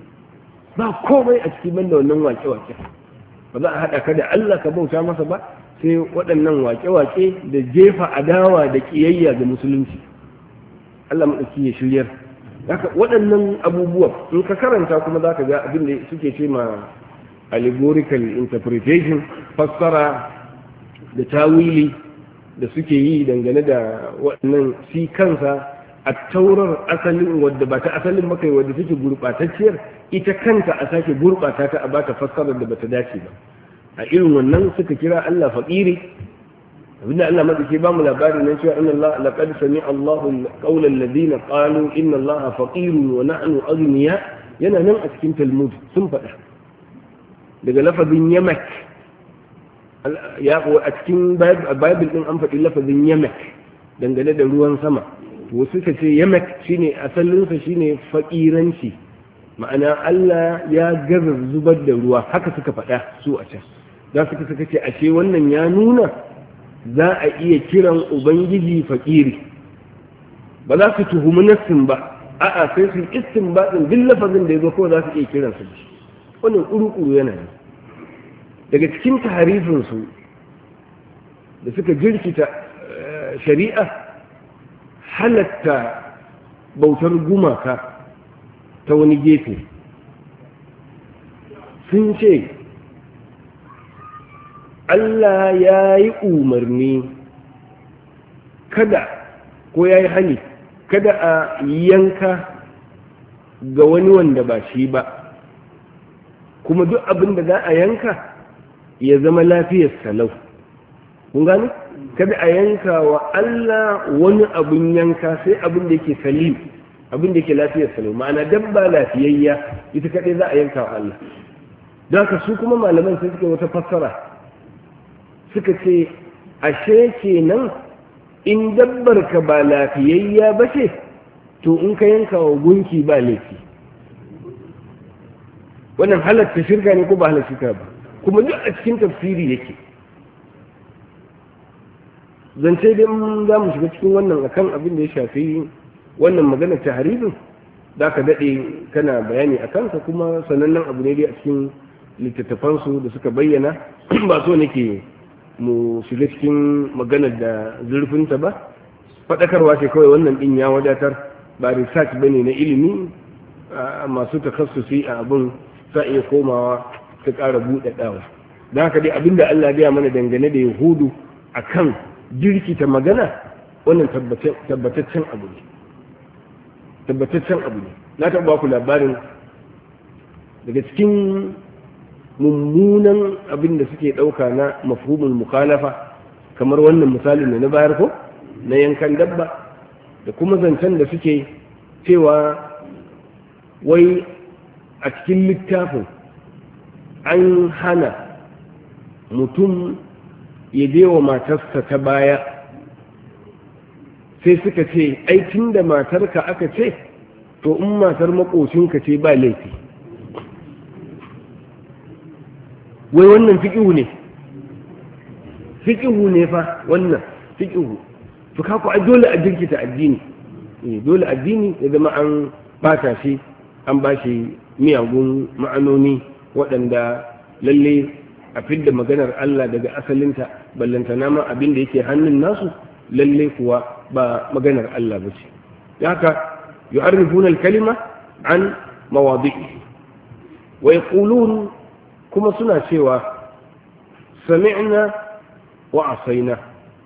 Speaker 2: ba komai a cikin banda wannan wake-wake. Ba za a haɗa ka da Allah ka bauta masa ba, sai waɗannan waƙe-waƙe da jefa adawa da ƙiyayya ga musulunci. Allah maɗauki ya shiryar. Haka waɗannan abubuwa in ka karanta kuma za ka ga abin da suke ce ma allegorical interpretation, fassara da tawili da suke yi dangane da waɗannan shi kansa a taurar asalin wadda ba ta asalin makai wadda take gurɓatacciyar ita kanta a sake gurɓata ta a ba ta fassarar da bata dace ba. A irin wannan suka kira Allah faƙiri, abinda Allah maɗauki ba mu labarin nan cewa inna Allah laqad sami Allahu qawla alladhina qalu inna Allah faqirun wa nahnu aghniya, yana nan a cikin Talmud sun faɗa daga lafazin yamak. Ya a cikin Bible din an faɗi lafazin yamak dangane da ruwan sama. To suka ce yamak shine asalinsa shine faƙiranci, ma'ana Allah ya gaza zubar da ruwa, haka suka faɗa su a can. Za su suka ce ashe wannan ya nuna za a iya kiran Ubangiji faƙiri, ba za su tuhumi nassin ba, a'a sai su istinbatin duk lafazin da ya zo kawai za su iya kiransa da shi. Wannan ƙuru-ƙuru yana ne daga cikin taharifinsu da suka jirkita shari'a, halatta bautar gumaka ta wani gefe. Sun ce Allah ya yi umarni kada ko ya yi hani kada a yanka ga wani wanda ba shi ba, kuma duk abin da za a yanka ya zama lafiyar salau. Kun gane? Kada a yanka wa Allah wani abin yanka sai abin da yake salim, abin da yake lafiyar salau, ma'ana dabba lafiyayya ita kadai za a yanka wa Allah. Don haka su kuma malaman sai suka wata fassara, suka ce ashe kenan in dabbar ka ba lafiyayya ba ce to in ka yanka wa gunki ba laifi. Wannan halatta shirka ne ko ba halatta shirka ba, kuma duk a cikin tafsiri yake. Zance dai za mu shiga cikin wannan akan abin da ya shafi wannan magana ta harifin, za ka daɗe kana bayani a kansa, kuma sanannen abu ne dai a cikin littattafansu da suka bayyana. Ba so nake mu shiga cikin maganar da zurfinta ba, faɗakarwa ce kawai wannan ɗin ya wadatar, ba research ba ne na ilimi. Masu takassusi a abin sa iya komawa ta ƙara buɗaɗawa. Don haka dai abinda Allah ya mana dangane da Yahudu a kan jirkita magana, wannan tabbataccen abu ne. Tabbataccen abu ne. Na taɓa ku labarin daga cikin mummunan abin da suke ɗauka na mafhumul mukhalafa, kamar wannan misalin da na bayar ko na yankan dabba, da kuma zancen da suke cewa wai a cikin littafin an hana mutum ya wa matarsa ta baya, sai suka ce ai tun da matarka aka ce to in matar makocinka ce ba laifi. Wai wannan fiƙihu ne, fiƙihu ne fa wannan fiƙihu. To kako ai dole a jirkita addini, dole addini ya zama an bata shi, an ba shi miyagun ma'anoni waɗanda lalle a fidda maganar Allah daga asalinta, ballantana ma abin da yake hannun nasu lalle kuwa ba maganar Allah ba ce. Haka yu'arrifuna al-kalima an mawadi'i wa yaqulun, kuma suna cewa sami'na wa asaina,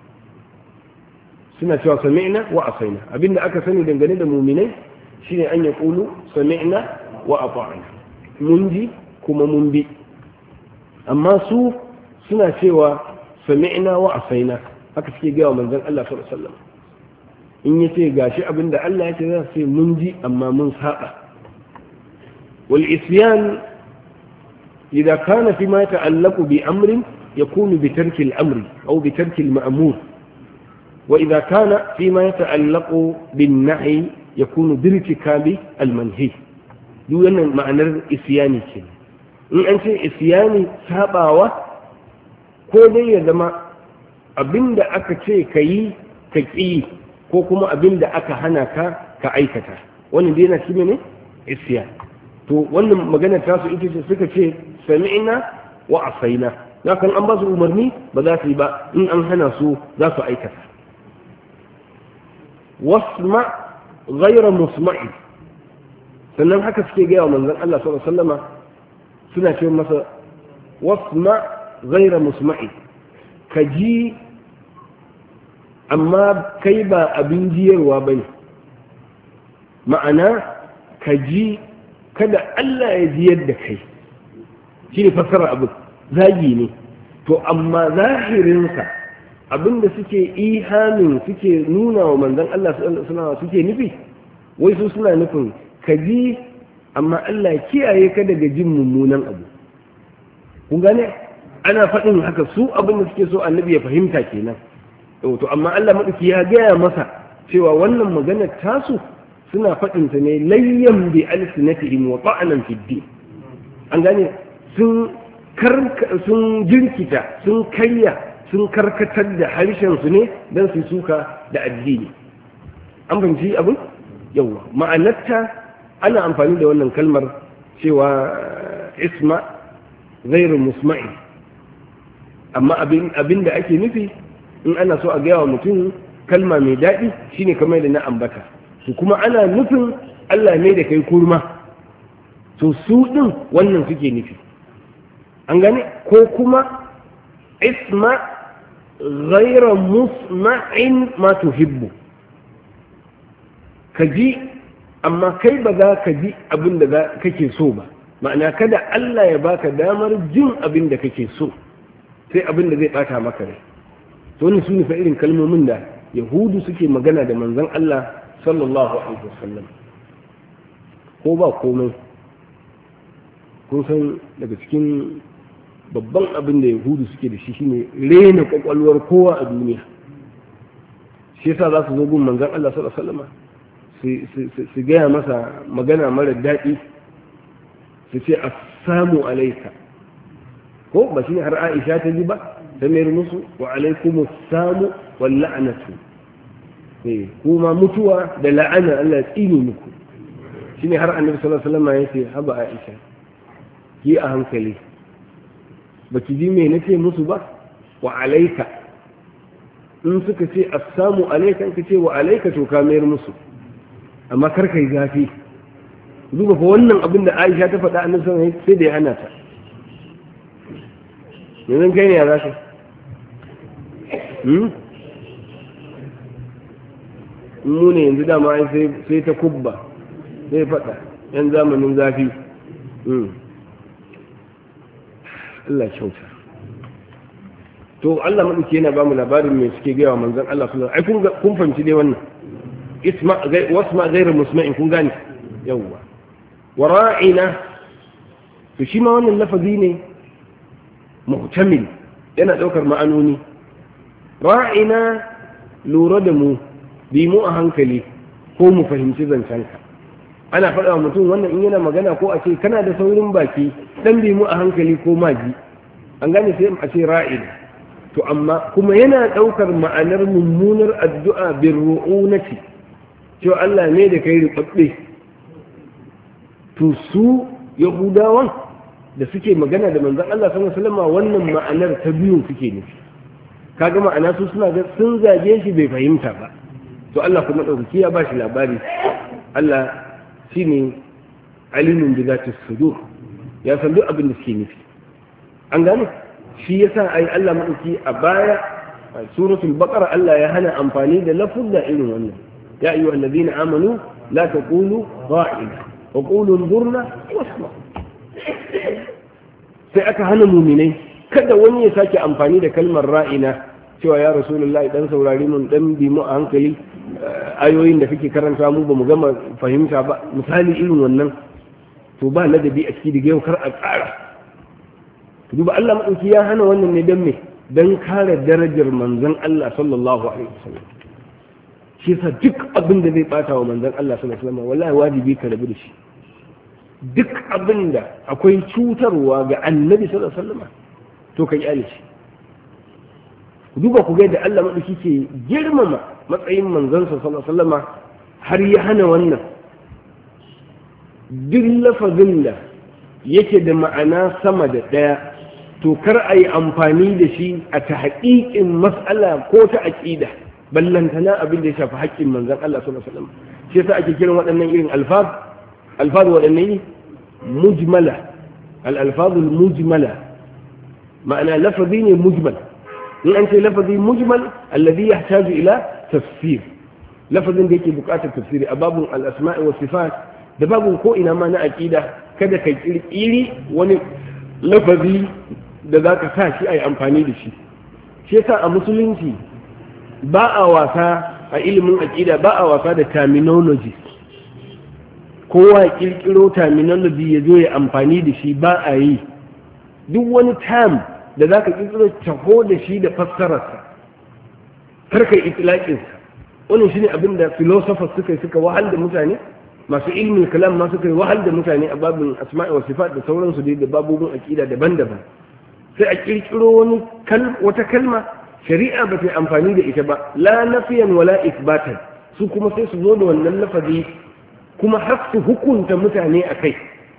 Speaker 2: suna cewa sami'na wa asaina. Abinda aka sani dangane da muminai shine an yaqulu sami'na wa ata'na, mun ji kuma mun bi. Amma su suna cewa sami'na wa asaina, haka suke gaya wa manzon Allah sallallahu alaihi wasallam. In yace gashi abinda Allah yake za su ce mun ji amma mun saba. Wal isyan إذا كان فيما يتعلق بأمر يكون بترك الأمر أو بترك المأمور، وإذا كان فيما يتعلق بالنهي يكون بارتكاب المنهي. دون معنى الإسياني كده. إن أنت إسياني سابعة كودي يزما أبند أكا شيء كي تكئي كوكما أبند أكا هناك كأيكتا، وأن دينا كميني إسيان. to wannan magana ta su ita ce suka ce sami'na wa asaina, kan an ba su umarni ba za su yi ba, in an hana su za su aikata. wasma ghayra musma'i, sannan haka suke gaya wa manzon Allah sallallahu alaihi wasallama, suna ce masa wasma ghayra musma'i, ka ji amma kai ba abin jiyarwa bane, ma'ana ka ji kada Allah ya jiyar da kai, shine fassara abin zagi ne to, amma zahirinsa abinda suke ihamin suke nuna wa manzon Allah suna suke nufi, wai su suna nufin ka ji amma Allah kiyaye ka daga jin mummunan abu. kun gane ana faɗin haka, su abinda suke so annabi ya fahimta kenan. to amma Allah madauki ya gaya masa cewa wannan maganar tasu suna faɗinta ne layyan bi alsinatihim wa ta'anan fi din. an gane sun jirkita, sun karya, sun karkatar da harshensu ne don su suka da addini. an fahimci abin yawa ma'anarta ana amfani da wannan kalmar cewa isma ghairu musma'i, amma abin da ake nufi in ana so a gaya wa mutum kalma mai daɗi shine kamar da na ambata, su kuma ana nufin Allah ne da kai kurma, to su ɗin wannan suke nufi. an gane ko kuma isma ghayra musma'in ma tuhibbu, ka ji amma kai ba za ka ji abin da kake so ba, ma'ana kada Allah ya baka damar jin abin da kake so, sai abin da zai bata maka rai. to ne sune fa irin kalmomin da yahudu suke magana da manzon Allah sallallahu alaihi wasallam. ko ba komai kun san daga cikin babban abin da yahudu suke da shi shine rena kwakwalwar kowa a duniya. shi yasa za su zo gun manzon Allah sallallahu alaihi wasallam su gaya masa magana mara daɗi, su ce assalamu alaika, ko ba shine har Aisha ta ji ba ta mayar musu wa alaikumus samu wal la'natu, kuma mutuwa da la'ana Allah ya tsine muku. shine har annabi sallallahu alaihi wasallam ya ce haba Aisha ki a hankali, baki ji me nace musu ba, wa alaika, in suka ce assamu alaika ka ce wa alaika to ka mayar musu, amma kar kai zafi. duba fa wannan abin da Aisha ta faɗa annabi sallallahu alaihi wasallam sai da ya hana ta. yanzu kai ne ya zaka mu ne yanzu dama sai ta kubba sai faɗa yan zamanin zafi. Allah kyauta. to Allah madauki yana ba mu labarin me suke gaya wa manzon Allah sallallahu alaihi wasallam. ai kun fahimci dai wannan wasma ghayr musma'in, kun gane yawa. wara'ina, to shi ma wannan lafazi ne muhtamil, yana daukar ma'anoni. ra'ina, lura da mu, bi mu a hankali ko mu fahimci zancenka. ana faɗa wa mutum wannan in yana magana, ko a ce kana da saurin baki, dan bi mu a hankali ko maji, an gane sai a ce ra'ina. to amma kuma yana ɗaukar ma'anar mummunar addu'a bin ru'unati, cewa Allah ne da kai riɓaɓɓe. to su yahudawan da suke magana da manzon Allah sallallahu alaihi wasallam wannan ma'anar ta biyun suke nufi. kaga ma'ana su suna ga sun zage shi bai fahimta ba. to Allah kuma ɗaukaki ya ba shi labari. Allah shine alimun bi zati sudur, ya san duk abin da suke nufi. an gane shi yasa ai Allah madauki a baya a suratul baqara Allah ya hana amfani da lafuzza irin wannan. ya ayyuhal ladina amanu la taqulu ra'ina wa qulu anzurna wasma. sai aka hana mu'minai kada wani ya sake amfani da kalmar ra'ina, cewa ya rasulullahi dan saurari mun dan bi mu a hankali, ayoyin da kake karanta mu ba mu gama fahimta ba, misali irin wannan. to ba ladabi a cikin da yau kar a ƙara. duba Allah madauki ya hana wannan ne dan me, dan kare darajar manzon Allah sallallahu alaihi wasallam. shi yasa duk abin da zai bata wa manzon Allah sallallahu alaihi wasallam wallahi wajibi ka rabu da shi. duk abin da akwai cutarwa ga annabi sallallahu alaihi wasallam to ka kyale shi. duba ku ga da Allah madauki ke girmama matsayin manzon sallallahu alaihi wasallam har ya hana wannan. duk lafazin da yake da ma'ana sama da daya to kar a yi amfani da shi a ta haƙiƙin mas'ala ko ta aƙida ballantana abin da ya shafi haƙƙin manzon Allah sallallahu alaihi wasallam shi yasa ake kiran waɗannan irin alfaz waɗannan mujmala al-alfazul mujmala ma'ana lafazi ne mujmal in an ce lafazi mujmal alladhi yahtaju ila tafsir lafazin da yake buƙatar tafsiri a babun al-asma'i was sifat da babun ko ina ma na aqida kada ka kirkiri wani lafazi da zaka sa shi ai amfani da shi shi yasa a musulunci ba a wasa a ilimin aqida ba a wasa da terminology kowa kirkiro terminology ya zo ya amfani da shi ba a yi duk wani term da za ka ƙirƙiro taho da shi da fassararsa karkai itilaƙinsa wannan shi ne abin da philosophers suka wahal da mutane masu ilmin kalam ma suka wahal da mutane a babin asma'i wa sifat da sauransu dai da babobin aƙida daban-daban sai a ƙirƙiro wata kalma shari'a ba ta yi amfani da ita ba la nafiyan wala isbatan su kuma sai su zo da wannan lafazi kuma har su hukunta mutane a kai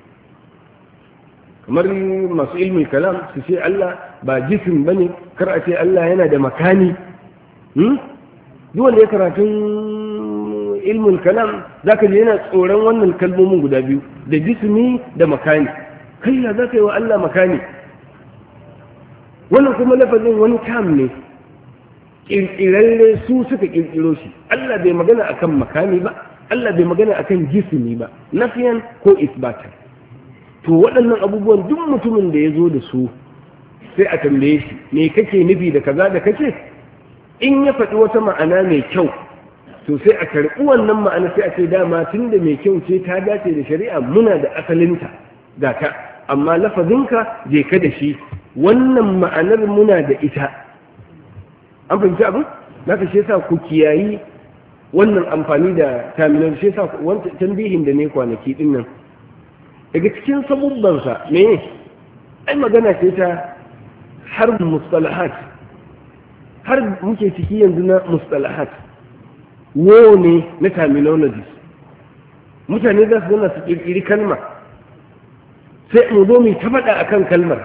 Speaker 2: kamar masu ilmin kalam su ce Allah ba jisim bane kar a ce Allah yana da makani duk wanda ya karatun ilmin kalam zaka ji yana tsoron wannan kalmomin guda biyu da jismi da makani kai ya zaka yi wa Allah makani wannan kuma lafazin wani tam ne kirkirarre su suka kirkiro shi Allah bai magana akan makani ba Allah bai magana akan jismi ba nafiyan ko isbatan to waɗannan abubuwan duk mutumin da ya zo da su sai a tambaye shi me kake nufi da kaza da kace in ya faɗi wata ma'ana mai kyau to sai a karɓi wannan ma'ana sai a ce dama tun da mai kyau ce ta dace da shari'a muna da asalinta ga ta amma lafazinka je ka da shi wannan ma'anar muna da ita an fahimci abin naka shi yasa ku kiyayi wannan amfani da terminal shi yasa wanda tambihin da ne kwanaki din nan daga cikin sabubbansa me ai magana ce ta har mustalahat har muke ciki yanzu na mustalahat wo ne na terminologies mutane za su zana su kirkiri kalma sai mu zo mu ta faɗa akan kalmar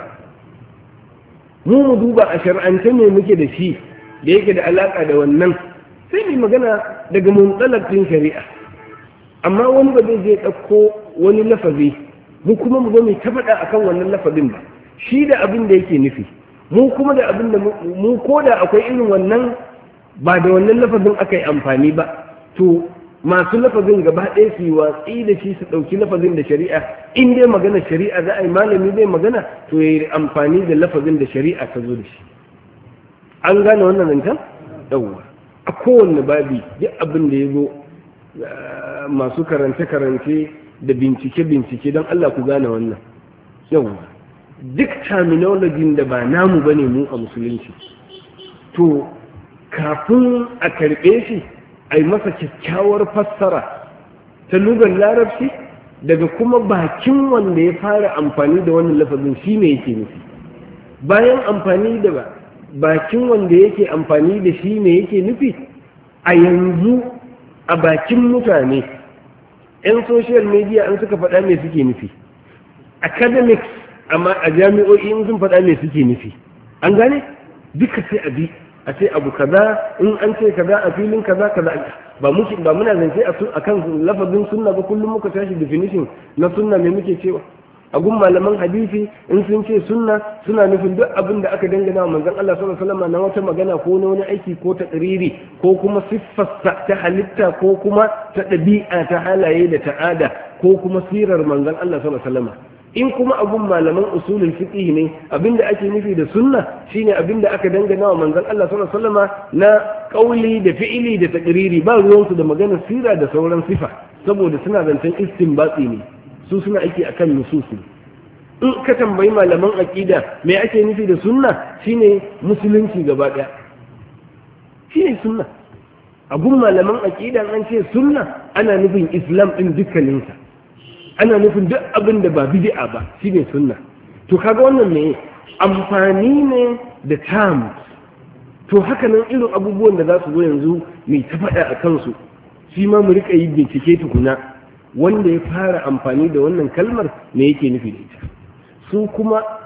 Speaker 2: mu duba a shar'ance ne muke da shi da yake da alaka da wannan sai mu magana daga muntsalakin shari'a amma wani ba zai je ɗauko wani lafazi mu kuma mu zo mu ta faɗa akan wannan lafazin ba shi da abin da yake nufi mu kuma da abin da mu ko da akwai irin wannan ba da wannan lafazin aka yi amfani ba to masu lafazin gaba ɗaya su yi watsi da shi su ɗauki lafazin da shari'a in dai magana shari'a za a yi malami zai magana to ya yi amfani da lafazin da shari'a ta zo da shi an gane wannan zancen yawwa a kowanne babi duk abin da ya zo masu karance-karance da bincike-bincike don Allah ku gane wannan yawwa duk terminology da ba namu bane mu a musulunci to kafin a karɓe shi a yi masa kyakkyawar fassara ta lugar larabci daga kuma bakin wanda ya fara amfani da wannan lafazin shi ne yake nufi bayan amfani da bakin wanda yake amfani da shi ne yake nufi a yanzu a bakin mutane 'yan social media an suka faɗa me suke nufi academics amma a jami'o'i in sun faɗa me suke nufi an gane duka sai a bi a ce abu kaza in an ce kaza a filin kaza kaza ba muna zance a kan lafazin sunna ba kullum muka tashi definition na sunna me muke cewa a gun malaman hadisi in sun ce sunna suna nufin duk abin da aka dangana wa manzon Allah sallallahu alaihi wasallam na wata magana ko na wani aiki ko ta tsiriri ko kuma siffarsa ta halitta ko kuma ta ɗabi'a ta halaye da ta'ada ko kuma sirar manzon Allah sallallahu alaihi wasallam in kuma abun malaman usulul fiqh ne abinda ake nufi da sunna shine abinda aka dangana wa manzon Allah sallallahu alaihi wasallam na kauli da fi'ili da taqriri ba ruwansu da maganar sira da sauran sifa saboda suna zancen istinbati ne su suna aiki akan nususi in ka tambayi malaman aqida me ake nufi da sunna shine musulunci gaba daya shine sunna abun malaman aqida an ce sunna ana nufin islam din dukkaninsa ana nufin duk abin da ba bid'a ba shine sunna to kaga wannan ne amfani ne da terms to haka nan irin abubuwan da za su zo yanzu mai ta faɗa a kansu shi ma mu rika yi bincike tukuna wanda ya fara amfani da wannan kalmar me yake nufi da ita su kuma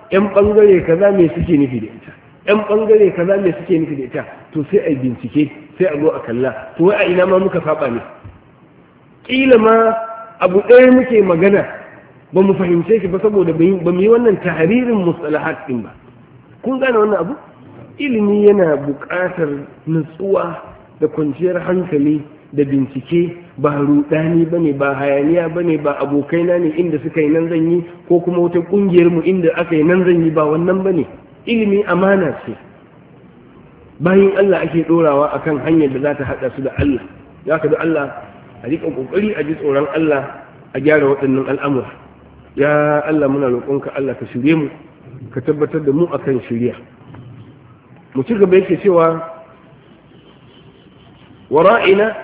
Speaker 2: 'yan ɓangare kaza me suke nufi da ita, 'yan ɓangare kaza me suke nufi da ita, to sai a bincike sai a zo a kalla to wai a ina ma muka saba ne, ƙila ma abu ɗaya muke magana ba mu fahimce shi ba saboda ba mu yi wannan tahririn mustalahat ɗin ba. Kun gane wannan abu? Ilimi yana buƙatar nutsuwa da kwanciyar hankali da bincike, ba rudani bane, ba hayaniya bane, ba abokaina ne inda suka yi nan zan yi, ko kuma wata kungiyar mu inda aka yi nan zan yi, ba wannan bane. Ilimi amana ce, bayan Allah ake dorawa akan hanyar da za ta hada su da Allah. Ya ka da Allah a rika kokari a ji tsoron Allah a gyara waɗannan al'amura. Ya Allah muna roƙonka Allah ka shirye mu, ka tabbatar da mu akan shiriya. Mu ci gaba yake cewa wara'ina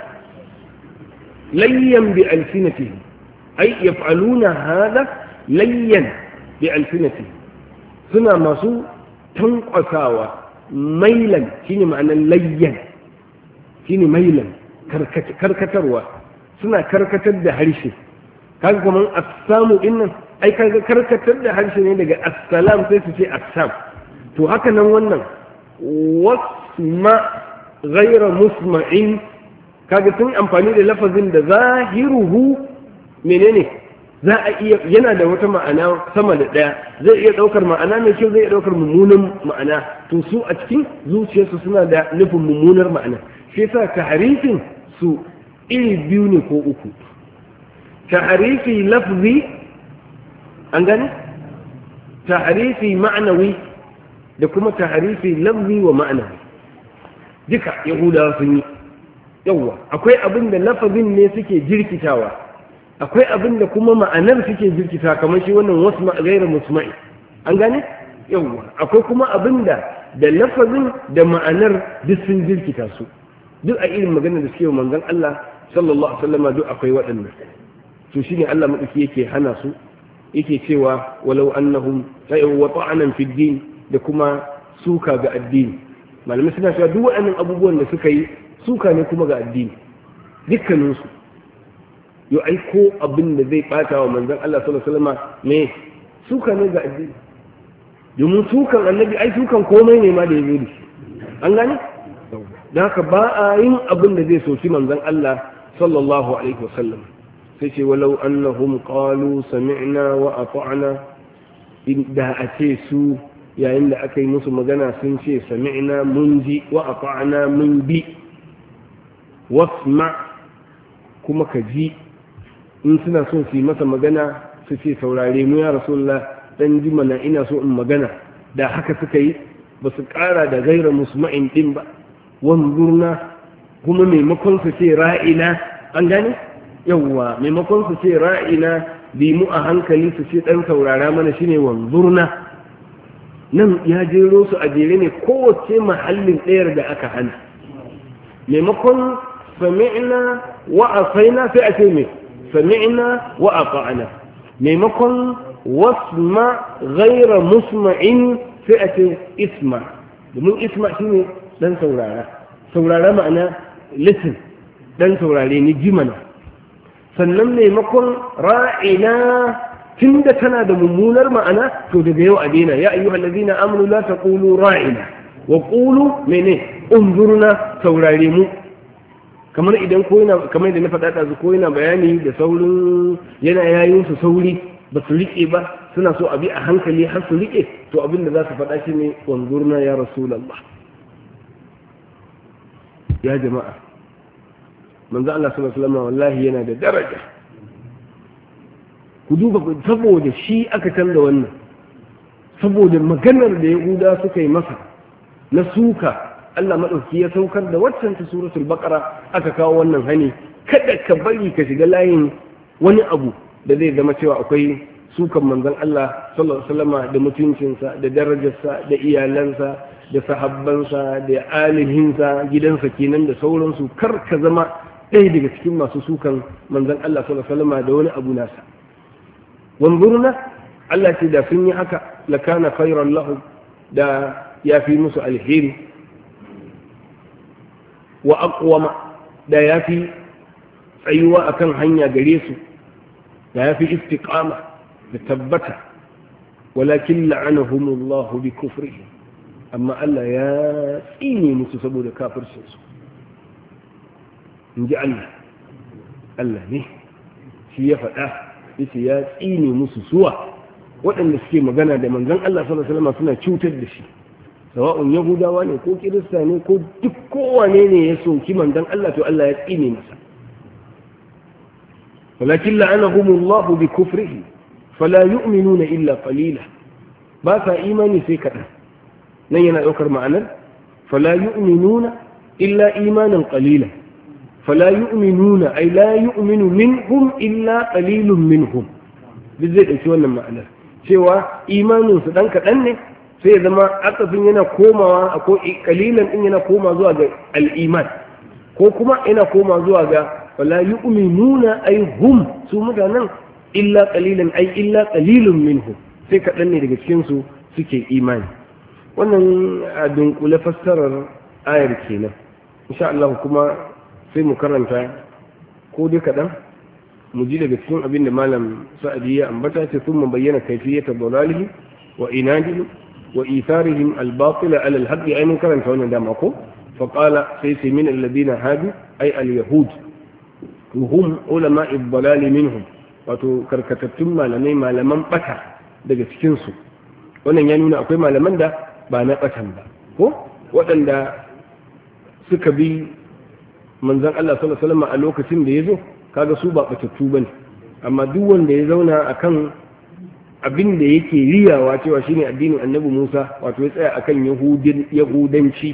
Speaker 2: ليا بألسنتهم أي يفعلون هذا ليا بألسنتهم سنة ماسو تنقصاوا ميلا شيني معنى ليا شيني ميلا كركتروا سنة كركتر ده هرشي كذا كمان السام إن أي كذا كركتر ده هرشي نيجا السلام تيجي السام تو هكذا نوانا واسمع غير مسمعين kaga sun amfani da lafazin da zahiruhu menene za a iya yana da wata ma'ana sama da daya, zai iya daukar ma'ana mai kyau, zai iya daukar mummunan ma'ana, to su a cikin zuciyarsu suna da nufin mummunar ma'ana. shi yasa tahrifin su iri biyu ne ko uku, tahrifi lafzi an gane, tahrifi ma'anawi da kuma tahrifi lafzi wa ma'anawi, duka yahudawa sun yi. Yawwa akwai abin da lafazin ne suke jirkitawa, akwai abin da kuma ma'anar suke jirkita, kamar shi wannan wasu gairar musma'i an gane. Yawwa akwai kuma abin da lafazin da ma'anar duk sun jirkita su, duk a irin magana da suke wa manzon Allah sallallahu alaihi wasallam duk akwai waɗannan. To shine Allah madauki yake hana su, yake cewa walau annahum wa ta'anan fi din, da kuma suka ga addini. Malamai suna cewa duk waɗannan abubuwan da suka yi suka ne kuma ga addini dukkaninsu. Yau aiko abin da zai bata wa manzon Allah sallallahu alaihi wasallam me suka ne ga addini, domin sukan annabi ai sukan komai ne ma da ya zo da shi an gane. don haka ba a yin abin da zai soki manzon Allah sallallahu alaihi wasallam. sai ce walau annahum qalu sami'na wa ata'na, da a ce su yayin da aka yi musu magana sun ce sami'na mun ji wa ata'na mun bi, wasma kuma ka ji. In suna son su yi masa magana su ce saurare mu ya rasulullah dan ji mana ina so in magana, da haka suka yi, ba su kara da gaira musma'in din ba. wanzurna kuma maimakon su ce ra'ina an gane, yawwa maimakon su ce ra'ina bi mu a hankali su ce dan saurara mana shine wanzurna. nan ya jero su a jere ne kowace mahallin ɗayar da aka hana. maimakon sami'na wa asaina sai a ce me sami'na wa ata'na, maimakon wasma ghaira musma'in sai a ce isma, domin isma shine dan saurara ma'ana listen, dan saurare ni ji mana. sannan maimakon ra'ina tunda tana da mummunar ma'ana to daga yau a daina, ya ayyuhal ladina amanu la taqulu ra'ina wa qulu mene unzurna, saurare mu. kamar idan ko yana, kamar da na faɗa ɗazu, ko yana bayani da saurin yana yayin su sauri ba su riƙe ba, suna so a bi a hankali har su riƙe, to abin da za su faɗa shi ne unzurna ya rasulullah. ya jama'a manzo Allah sallallahu alaihi wasallam wallahi yana da daraja. ku duba, saboda shi aka canza wannan, saboda maganar da Yahuda suka yi masa na suka, Allah madauki ya saukar da waccan ta suratul baqara, aka kawo wannan hani, kada ka bari ka shiga layin wani abu da zai zama cewa akwai sukan manzon Allah sallallahu alaihi wasallam da mutuncinsa da darajarsa da iyalansa da sahabbansa da alihinsa, gidansa kenan da sauransu. kar ka zama ɗaya daga cikin masu sukan manzon Allah sallallahu alaihi wasallam da wani abu nasa. wanzurna, Allah ce da sun yi haka lakana khairan lahum, da ya fi musu alheri, wa aqwama, da ya fi tsayuwa akan hanya gare su, da ya fi istiqama da tabbata. walakin la'anahumullahu bi kufrihim amma Allah ya tsine musu saboda kafircin su inji Allah ne shi ya faɗa yace ya tsine musu suwa waɗanda suke magana da manzon Allah sallallahu alaihi wasallam suna cutar da shi sawa'un yahudawa ne ko kirista ne ko duk kowane ne ya soki manzon Allah to Allah ya tsine masa walakin la'anahumullahu bi kufrihi fala yu'minuna illa qalila ba sa imani sai kaɗan nan yana ɗaukar ma'anar fala yu'minuna illa imanan qalila fala yu'minuna ay la yu'minu minhum illa qalilun minhum duk zai ɗauki wannan ma'anar cewa imanin su dan kaɗan ne sai ya zama akafin yana komawa ko kalilan din yana koma zuwa ga al-iman ko kuma yana koma zuwa ga fala yu'minuna ay hum su mutanen illa qalilan ay illa qalilun minhum sai kaɗan ne daga cikin su suke imani wannan a dunkule fassarar ayar kenan insha Allah kuma sai mu karanta ko dai kaɗan mu ji daga cikin abin da malam sa'adi ya ambata ce sun bayyana kaifiyata dalalihi wa inadihim wa itharihim al-batila ala al-haqq ay mun karanta wannan dama ko fa qala sayyi min alladhina hadu ay al-yahud hum ulama ad-dalal minhum wato karkatattun malamai malaman bata daga cikin su wannan ya nuna akwai malaman da ba na batan ba ko waɗanda suka bi manzon Allah sallallahu alaihi wasallam a lokacin da yazo kaga su ba batattu bane amma duk wanda ya zauna akan abin da yake riyawa cewa shine addinin Annabi Musa wato ya tsaya akan yahudanci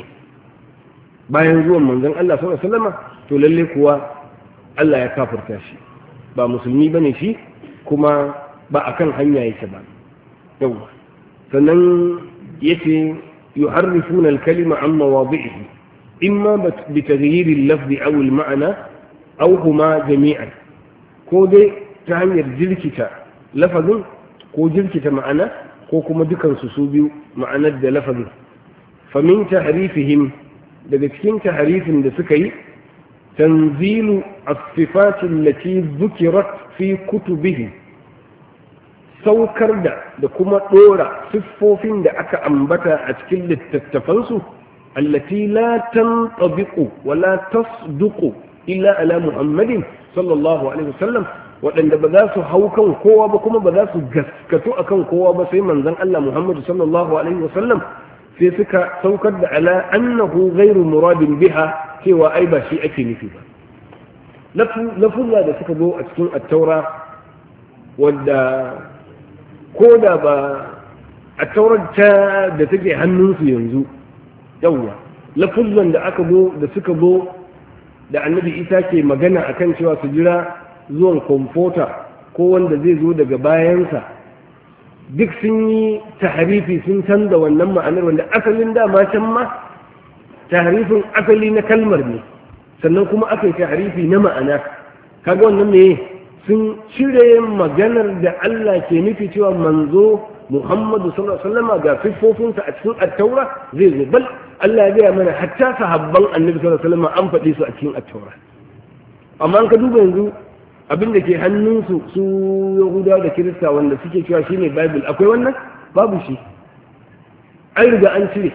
Speaker 2: bayan zuwan manzon Allah sallallahu alaihi wasallam to lalle kuwa Allah ya kafirta shi ba musulmi bane shi kuma ba akan hanya yake ba yawa sannan yace yuharrifuna al-kalima an mawadi'ihi imma bi taghyir al-lafz aw al-ma'na aw huma jami'an ko dai ta hanyar jirkita lafazin ko jirkita ma'ana ko kuma dukansu su biyu ma'anar da lafazin famin tahrifihim daga cikin tahrifin da suka yi tanzilu as-sifat allati dhukirat fi kutubihim saukar da kuma dora siffofin da aka ambata a cikin littattafansu allati la tantabiqu wa la tasduqu illa ala muhammadin sallallahu alaihi wasallam waɗanda ba za su hau kan kowa ba kuma ba za su gaskato a kan kowa ba sai manzon Allah Muhammadu sallallahu alaihi wasallam sai suka saukar da ala annahu ghairu muradin biha cewa ai ba shi ake nufi ba lafuzza da suka zo a cikin attaura wadda ko da ba attaurar ta da take hannunsu yanzu yawwa lafuzzan da aka zo da suka zo da annabi isa ke magana akan cewa su jira zuwan kwamfuta ko wanda zai zo daga bayansa duk sun yi taharifi sun canza wannan ma'anar wanda asalin dama can ma taharifin asali na kalmar ne sannan kuma aka yi taharifi na ma'ana kaga wannan me sun cire maganar da Allah ke nufi cewa manzo Muhammadu sallallahu alaihi wasallam ga siffofinsa a cikin at-taura zai zo bal Allah ya gaya mana hatta sahabban annabi sallallahu alaihi wasallam an faɗi su a cikin at-taura amma an ka duba yanzu abin da ke hannunsu su yahudawa da kirista wanda suke cewa shine bible akwai wannan babu shi an riga an cire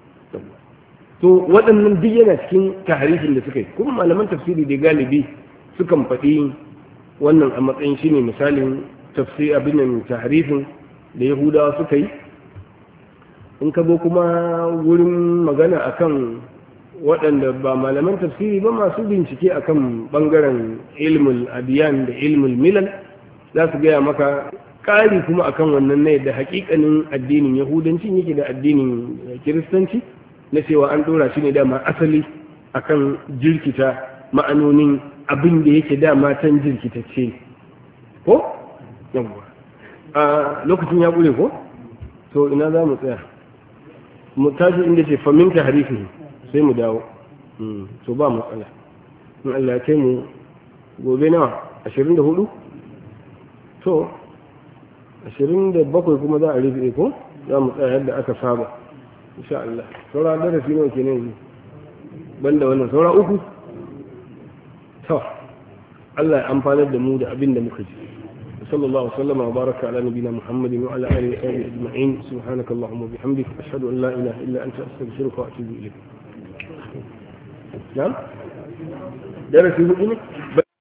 Speaker 2: to waɗannan duk yana cikin taharifin da suka yi kuma malaman tafsiri da galibi sukan faɗi wannan a matsayin shine misalin tafsir abin nan taharifin da yahudawa suka yi in ka zo kuma wurin magana akan waɗanda ba malaman tafsiri ba masu bincike akan ɓangaren ilmul adiyan da ilmul milal za su gaya maka ƙari kuma akan wannan ne da haƙiƙanin addinin yahudancin yake da addinin kiristanci na cewa an ɗora shi ne dama asali akan jirkita ma'anonin abin da yake dama can jirkitacce ko yawwa a lokacin ya ƙure ko to ina za mu tsaya mu tashi inda ce faminta harifi sai mu dawo to ba matsala in Allah ya kai mu gobe nawa 24 to 27 kuma za a rufe ko za mu tsaya yadda aka saba insha Allah saura darasi nawa kenan banda wannan saura 3 to Allah ya amfanar da mu da abin da muka ji صلى الله وسلم وبارك على نبينا محمد وعلى آله وصحبه أجمعين. سبحانك اللهم وبحمدك أشهد أن لا إله إلا أنت أستغفرك وأتوب إليك. نعم درس